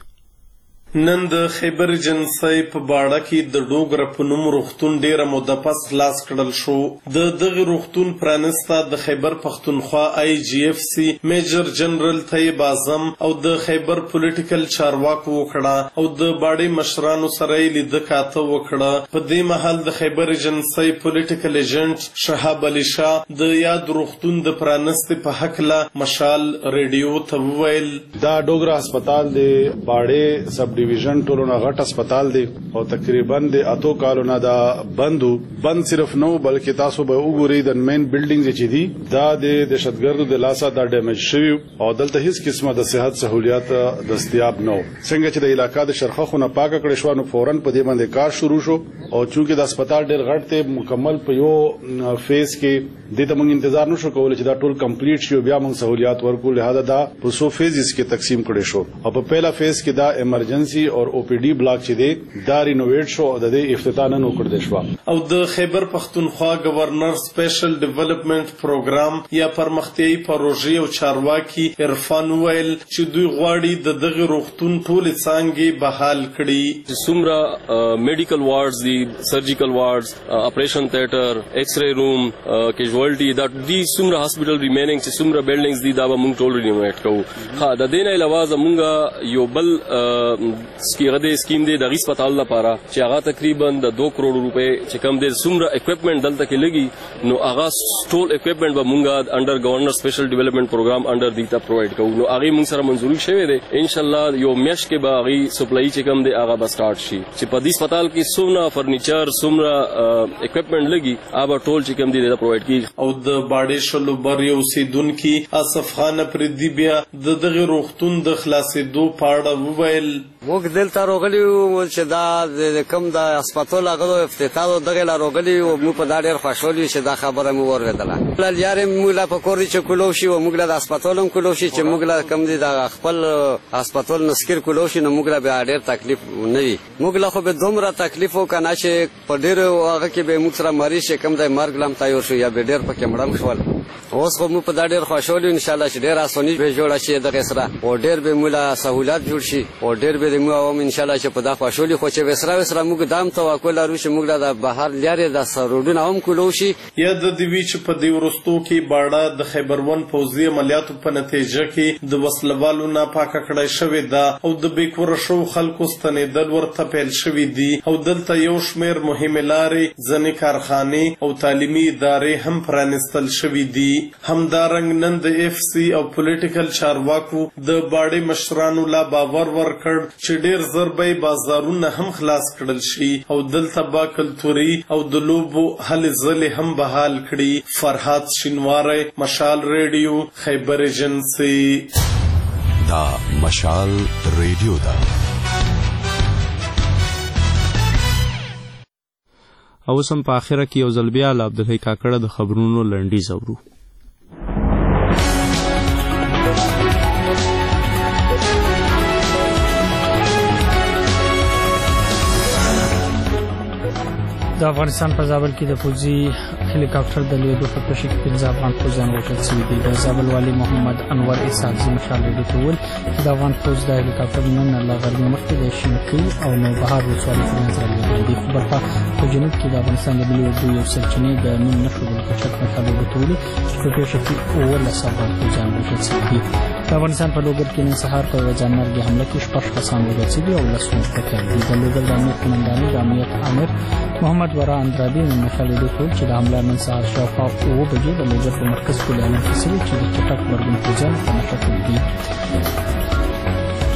نن د خیبر جنسي په باړه کې د ډوګره په نوم روغتون ډیره موده پس خلاص کړل شو. د دغه روغتون پرانسته د خیبر پښتونخوا IGFC میجر جنرال طیب اعظم او د خیبر پولیټیکل چارواکو وکړه او د باړې مشرانو سره یې لید کاته وکړه. په دې مهال د خیبر جنسي پولیټیکل ایجنټ شهاب علي شاه د یاد روغتون د پرانسته په حق لا مشال ریډیو ته وویل دا ډوګره هسپتال دی باړې سب ډیویژن ټولونه غټ هسپتال دی او تقریبا د 8 کالونه دا بند صرف نو بلکې تاسو به وګورئ د مین بلډینګ چې دی دا د دهشتګردو د لاسه دا ډیمیج شوی او دلته هیڅ قسمه د صحت سہولیات دستیاب نه. څنګه چې د علاقې د شرخه خونه پاکه کړې شو نو فورن په دې باندې کار شروع شو او چونکه د هسپتال ډیر غټ ته مکمل په یو فیز کې د ته موږ انتظار نشو کولای چې دا ټول کمپلیټ شي بیا موږ سہولیات ورکو. لہذا دا په 100 فیزز کې تقسیم کړي شو او په پہلا فیز کې دا ایمرجنسي اور OPD بلاک چې دی دا رینوویټ شو او د افتتاح نن وکړل شو. او د خیبر پښتونخوا گورنر سپیشل ډیولپمنٹ پروګرام یا پرمختیايي پروژې او چارواکي عرفان ویل چې دوی غواړي د دغه روغتون ټول څانګې بحال کړي. څومره میډیکل وارډز دي سرجیکل وارډز اپریشن تھیټر ایکس رے روم کیژوالټي دا دي څومره هاسپټل ریمیننګ چې څومره بلډینګز دي دا به موږ ټول رینوویټ کوو. ها د دې نه علاوه موږ یو بل سکیم دی د هسپتال لپاره چې هغه تقریبا د 2 کروڑ روپے چې کم دي څومره اکوپمنٹ دلته کې لګي نو هغه ټول اکوپمنٹ به مونږه انډر گورنر سپیشل ډیولپمنٹ پروګرام انډر دیتا پرووایډ کوو. نو هغه مونږ سره منظوري شوی دی ان شاء الله یو میش کې به هغه سپلای چې کم دی هغه به سٹارټ شي چې په دې هسپتال کې څومره فرنیچر څومره اکوپمنٹ لګي هغه ټول چې کم دی دا پرووایډ کیږي. او د باړې شلو بر یو سیدونکو اسف خان پردی بیا د دغه روغتون د خلاصېدو پاړه وویل موږ دلته راغلی وو چې دا د کوم د هسپتال هغه افتتاح دغه لا راغلی او موږ په دا ډېر خوشحالي چې دا خبره مو ورغله. لارې موږ لا پکوري چې کولو شي او موږ لا د هسپتال هم کولو شي چې موږ لا کوم دي د خپل هسپتال نسکر کولو شي نو موږ لا به ډېر تکلیف نه وي. موږ لا خو به دومره تکلیف وکنه چې په ډېر هغه کې به موږ سره مریض چې کوم د مرګ لم تیار شو یا به ډېر پکې مړم شول. اوس خو موږ په دا ډېر خوشحالي ان شاء الله چې ډېر اساني به جوړ شي دغه سره او ډېر به موږ لا سہولت جوړ شي او ډېر به موږ ان شاء الله چې په دا خوشحالي خو چې وسره موږ دام توکل لرو چې موږ د بهر لارې د سرودونه هم کولو شي. یا د دوی چې په دې ورستو کې باړه د خیبر ون پوځي عملیاتو په نتیجه کې د وسلوالو نه پاکه کړای شوې ده او د بیکور شو خلکو ستنېدل ورته پیل شوې دي او دلته یو شمېر مهمې لارې ځینې کارخانې او تعلیمي ادارې هم پرانیستل شوې دي. همدارنګ نن د FC او پولیټیکل چارواکو د باړې مشرانو لا باور ورکړ چې ډېر زربې بازارونه هم خلاص کړل شي او دلته با کلتوري او د لوبو هلې ځلې هم بحال کړي. فرهاد شینواری مشال ریډیو خیبر ایجنسي. دا مشال ریډیو دا او سم په اخره کې یو ځل بیا له عبدالحی کاکړه د خبرونو لنډیز اورو. د افغانستان په زابل کې د پوځي هلیکاپټر د لیدو په تشکیل کې 15 افغان پوځیان وژل شوي دي. د زابل والي محمد انور اسحاق مشال ریډیو ته وویل چې د افغان پوځ د هلیکاپټر نن له غرمې مخکې د شینکۍ او نوبهار ولسوالۍ ترمنځ رالیږلی دی. خو برخه په جنوب کې د افغانستان د ملي اردو یو سرچینې د نوم نه ښودلو په چت مشال ریډیو ته وویل چې په پېښه کې 19 افغان پوځیان وژل شوي دي. د افغانستان په لوګر کې نن سهار په یوه ځانمرګي حمله کې 6 کسان وژل شوي او 10 نور ټپیان دي. د لوګر د امنیت قومندانۍ د امنیت امیر محمد ورا اندرابي نن مشال ریډیو ته وویل چې د حمله نن سهار شاوخوا 9 بجې د لوګر په مرکز پورې اعلان شوی چې د چټک غبرګون پوځیان په نښه کړي دي.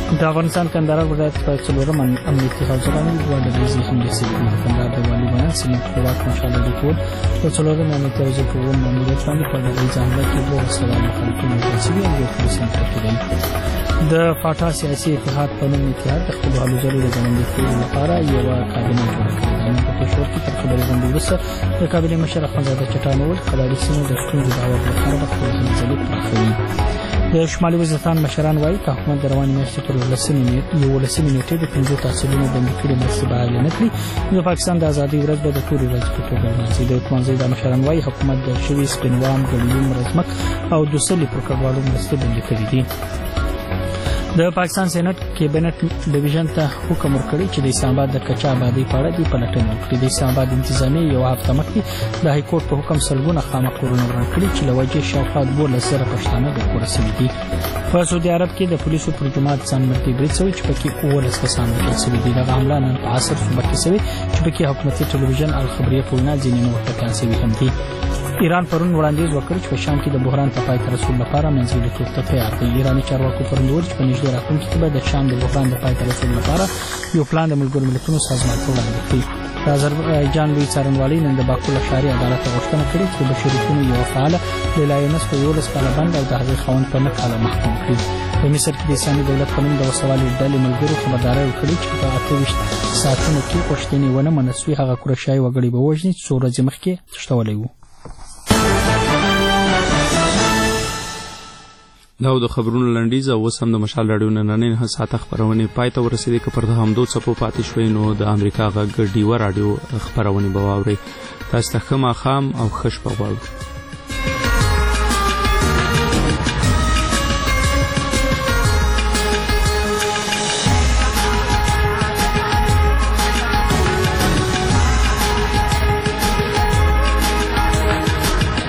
د افغانستان کندهار ولایت په څلورم امنیتي حوزه باندې دوه ډلې حملې شوې دي. کندهار د والي بیان سیمه خپلواک مشاله ریپورټ په څلورم امنیتي حوزه په ووم ماموریت باندې په ډلې ځانګړي کې دوه سوال مخالفین وژل شوي او یو پولیس هم ټپي دی. د فاټا سیاسي اتحاد په نوم اتحاد د خپلو هلو ځلو د ګړندي کولو لپاره یوه کابینه جوړه کړې ده. نن په پېښور کې تر خبرې غونډې وروسته د کابینې مشر اخندزاده چټان وویل قبایلي سیمو د ستونزو د هواري لپاره به خپلې هلې ځلې پراخوي. د شمالي وزیرستان مشران وایي که حکومت د روانې میاشتې پر 11 نیټې د 5 تحصیلونو بندي کړي مرستې به اعلان نه کړي نو د پاکستان د ازادۍ ورځ به د ټولې ورځې په توګه لمانځي. د ښوونځي د مشران وایي حکومت د شوي سپینوام ګړیون مرزمک او د سلې پر کډوالو مرستې بندي کړي دي. د پاکستان سېنات کیبنټ ډیویژن ته حکم ورکړی چې د اسلام آباد د کچا آبادی په اړه د پلټنې وکړي. د اسلام آباد انتظامیه یو هفته مخکې د های کورټ په حکم سلګونه خامه کورونه وران کړي چې له وجې شاوخوا 12,000 پښتانه بېکوره سوي دي. په سعودي عرب کې د پولیسو پر جماعت ځانمرګي برید شوی چې پکې 19 کسان وژل شوي دي. دغه حمله نن په عصر صبح کې شوې چې پکې حکومتي ټلویزیون الخبریه په وینا ځینې نور ټکان شوي هم دي. ایران پرون وړاندیز وکړ چې په شام کې د بحران ته پای ته رسولو لپاره منځګړیتوب ته تیار دی. ایراني چارواکو پرون وویل چې په نږدې راتلونکي کې به د شام د بحران د پای ته رسولو لپاره یو پلان د ملګرو ملتونو سازمان ته وړاندې کړي. د اذربایجان لوی څارنوالۍ نن د باکو له ښاري عدالت غوښتنه کړې چې د بشري حقوقو یوه فعاله لیلا یونس په 11 کاله بند او د هغې خاوند په 9 کاله محکوم کړي. په مصر کې د اسلامي دولت په نوم د وسوالې ډلې ملګرو خبرداری ورکړې چې په 28 ساعتونو کې غوښتنې ونه منل سوې هغه کورشایي وګړي به ووژني چې څو ورځې مخکې تښتولی و. دا د خبرونو لنډیز او اوس هم د مشال راډیو نننۍ 9 ساعته خپرونې پای ته ورسېدې. که پر همدو څپو پاتې شوئ نو د امریکا غږ ډیوه راډیو خپرونې به واورئ. تاسو ته ښه ماښام او ښه شپه غواړو.